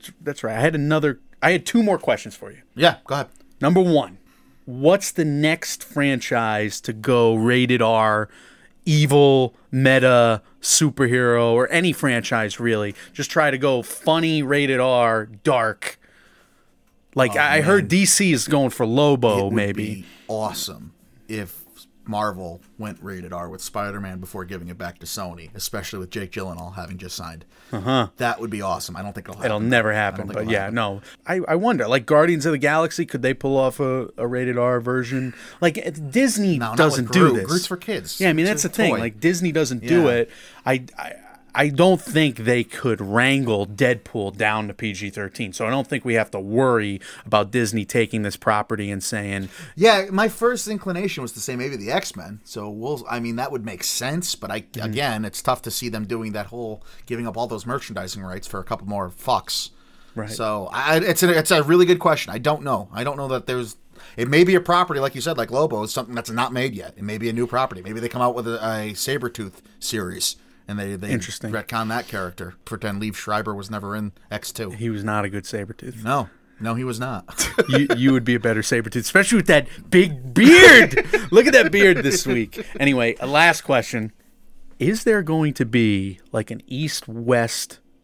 right. I had 2 more questions for you.
Yeah, go ahead.
Number 1, what's the next franchise to go rated R, evil, meta, superhero, or any franchise really? Just try to go funny, rated R, dark. Like, I heard DC is going for Lobo,
It would
maybe.
be awesome if Marvel went rated R with Spider-Man before giving it back to Sony, especially with Jake Gyllenhaal having just signed. That would be awesome. I don't think it'll happen.
It'll never happen, but yeah, no. I wonder, like Guardians of the Galaxy, could they pull off a rated R version? Like, Disney
No, not
doesn't
with
do
Groot.
this.
Groot's for kids.
Yeah, I mean,
It's
that's
a
the thing.
toy.
Like, Disney doesn't do
Yeah.
it. I don't think they could wrangle Deadpool down to PG-13, so I don't think we have to worry about Disney taking this property and saying,
Yeah, my first inclination was to say maybe the X-Men. So that would make sense. But again, it's tough to see them doing that whole giving up all those merchandising rights for a couple more fucks.
Right.
So it's a really good question. I don't know. I don't know that there's. It may be a property like you said, like Lobo, is something that's not made yet. It may be a new property. Maybe they come out with a Sabretooth series. And they
Interesting.
retcon that character. Pretend Liev Schreiber was never in X2.
he was not a good Sabretooth.
No, he was not.
you would be a better Sabretooth, especially with that big beard. Look at that beard this week. Anyway, a last question. Is there going to be like an east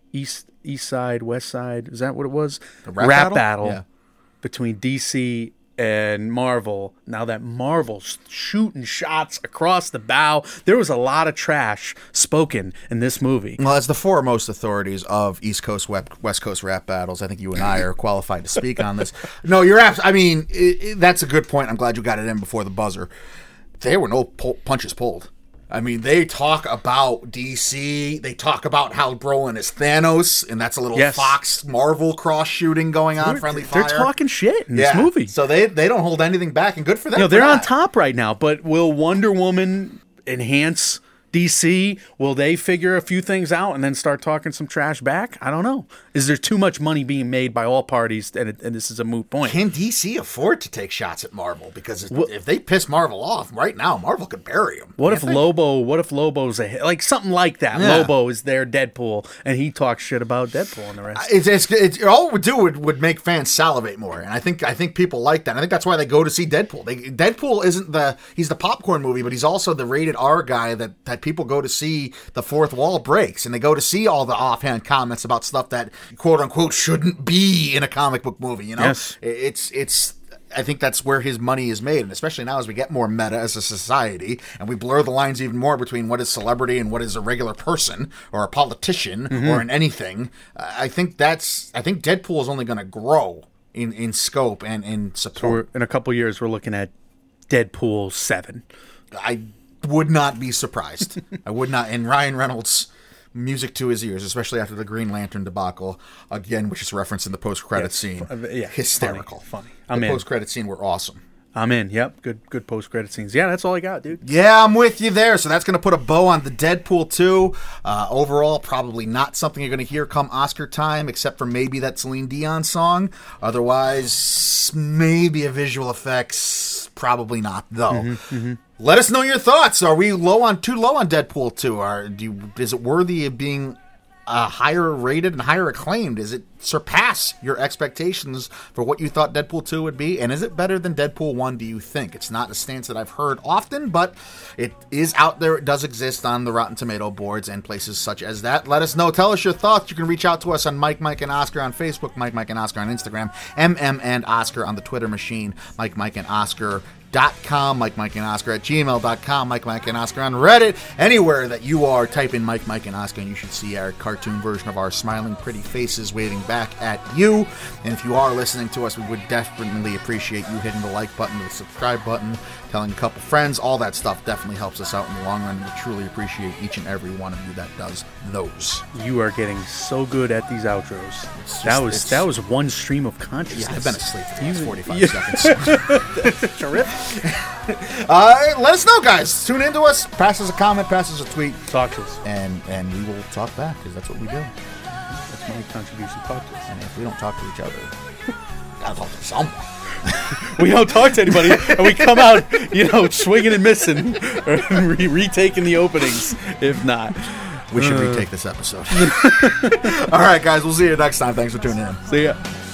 side, west side? Is that what it was?
A rap battle?
battle
Yeah.
between DC and Marvel, now that Marvel's shooting shots across the bow, there was a lot of trash spoken in this movie.
Well, as the foremost authorities of East Coast, West Coast rap battles, I think you and I are qualified to speak on this. No, you're I mean, that's a good point. I'm glad you got it in before the buzzer. There were no punches pulled. I mean, they talk about DC. They talk about how Brolin is Thanos, and that's a little Fox Marvel cross shooting going on. Friendly fire.
They're talking shit in this movie.
So they don't hold anything back, and good for them.
They're on top right now. But will Wonder Woman enhance DC? Will they figure a few things out and then start talking some trash back? I don't know. Is there too much money being made by all parties, and this is a moot point?
Can DC afford to take shots at Marvel? Because if they piss Marvel off right now, Marvel could bury them.
What if Lobo's like something like that? Yeah. Lobo is their Deadpool, and he talks shit about Deadpool and the rest.
It's all it would do would make fans salivate more, and I think people like that. I think that's why they go to see Deadpool. Deadpool isn't he's the popcorn movie, but he's also the rated R guy that people go to see. The fourth wall breaks, and they go to see all the offhand comments about stuff that quote unquote shouldn't be in a comic book movie.
Yes.
It's I think that's where his money is made, and especially now as we get more meta as a society, and we blur the lines even more between what is celebrity and what is a regular person or a politician or in anything. I think Deadpool is only going to grow in scope and in support.
So in a couple years, we're looking at Deadpool 7.
I would not be surprised. I would not. And Ryan Reynolds, music to his ears, especially after the Green Lantern debacle, again, which is referenced in the post-credit scene. Hysterical.
Funny.
The post-credit scene were awesome.
I'm in. Yep. Good post-credit scenes. Yeah, that's all I got, dude.
Yeah, I'm with you there. So that's going to put a bow on the Deadpool 2. Overall, probably not something you're going to hear come Oscar time, except for maybe that Celine Dion song. Otherwise, maybe a visual effects. Probably not, though. Let us know your thoughts. Are we too low on Deadpool 2? Is it worthy of being higher rated and higher acclaimed? Does it surpass your expectations for what you thought Deadpool 2 would be? And is it better than Deadpool 1, do you think? It's not a stance that I've heard often, but it is out there. It does exist on the Rotten Tomato boards and places such as that. Let us know. Tell us your thoughts. You can reach out to us on Mike and Oscar on Facebook, Mike and Oscar on Instagram, and Oscar on the Twitter machine, Mike and Oscar.com, Mike and Oscar at gmail.com, Mike and Oscar on Reddit. Anywhere that you are, type in Mike and Oscar, and you should see our cartoon version of our smiling pretty faces waving back at you. And if you are listening to us, we would definitely appreciate you hitting the like button, the subscribe button, telling a couple friends. All that stuff definitely helps us out in the long run. We truly appreciate each and every one of you that does those.
You are getting so good at these outros. That was one stream of consciousness.
Yeah, I've been asleep for the last 45 seconds.
Terrific.
Let us know, guys. Tune into us. Pass us a comment. Pass us a tweet.
Talk to us.
And we will talk back, because that's what we do.
That's my contribution. Talk to us.
And if we don't talk to each other, gotta talk to someone.
We don't talk to anybody, and we come out, swinging and missing, or retaking the openings, if not.
We should retake this episode. All right, guys. We'll see you next time. Thanks for tuning in.
See ya.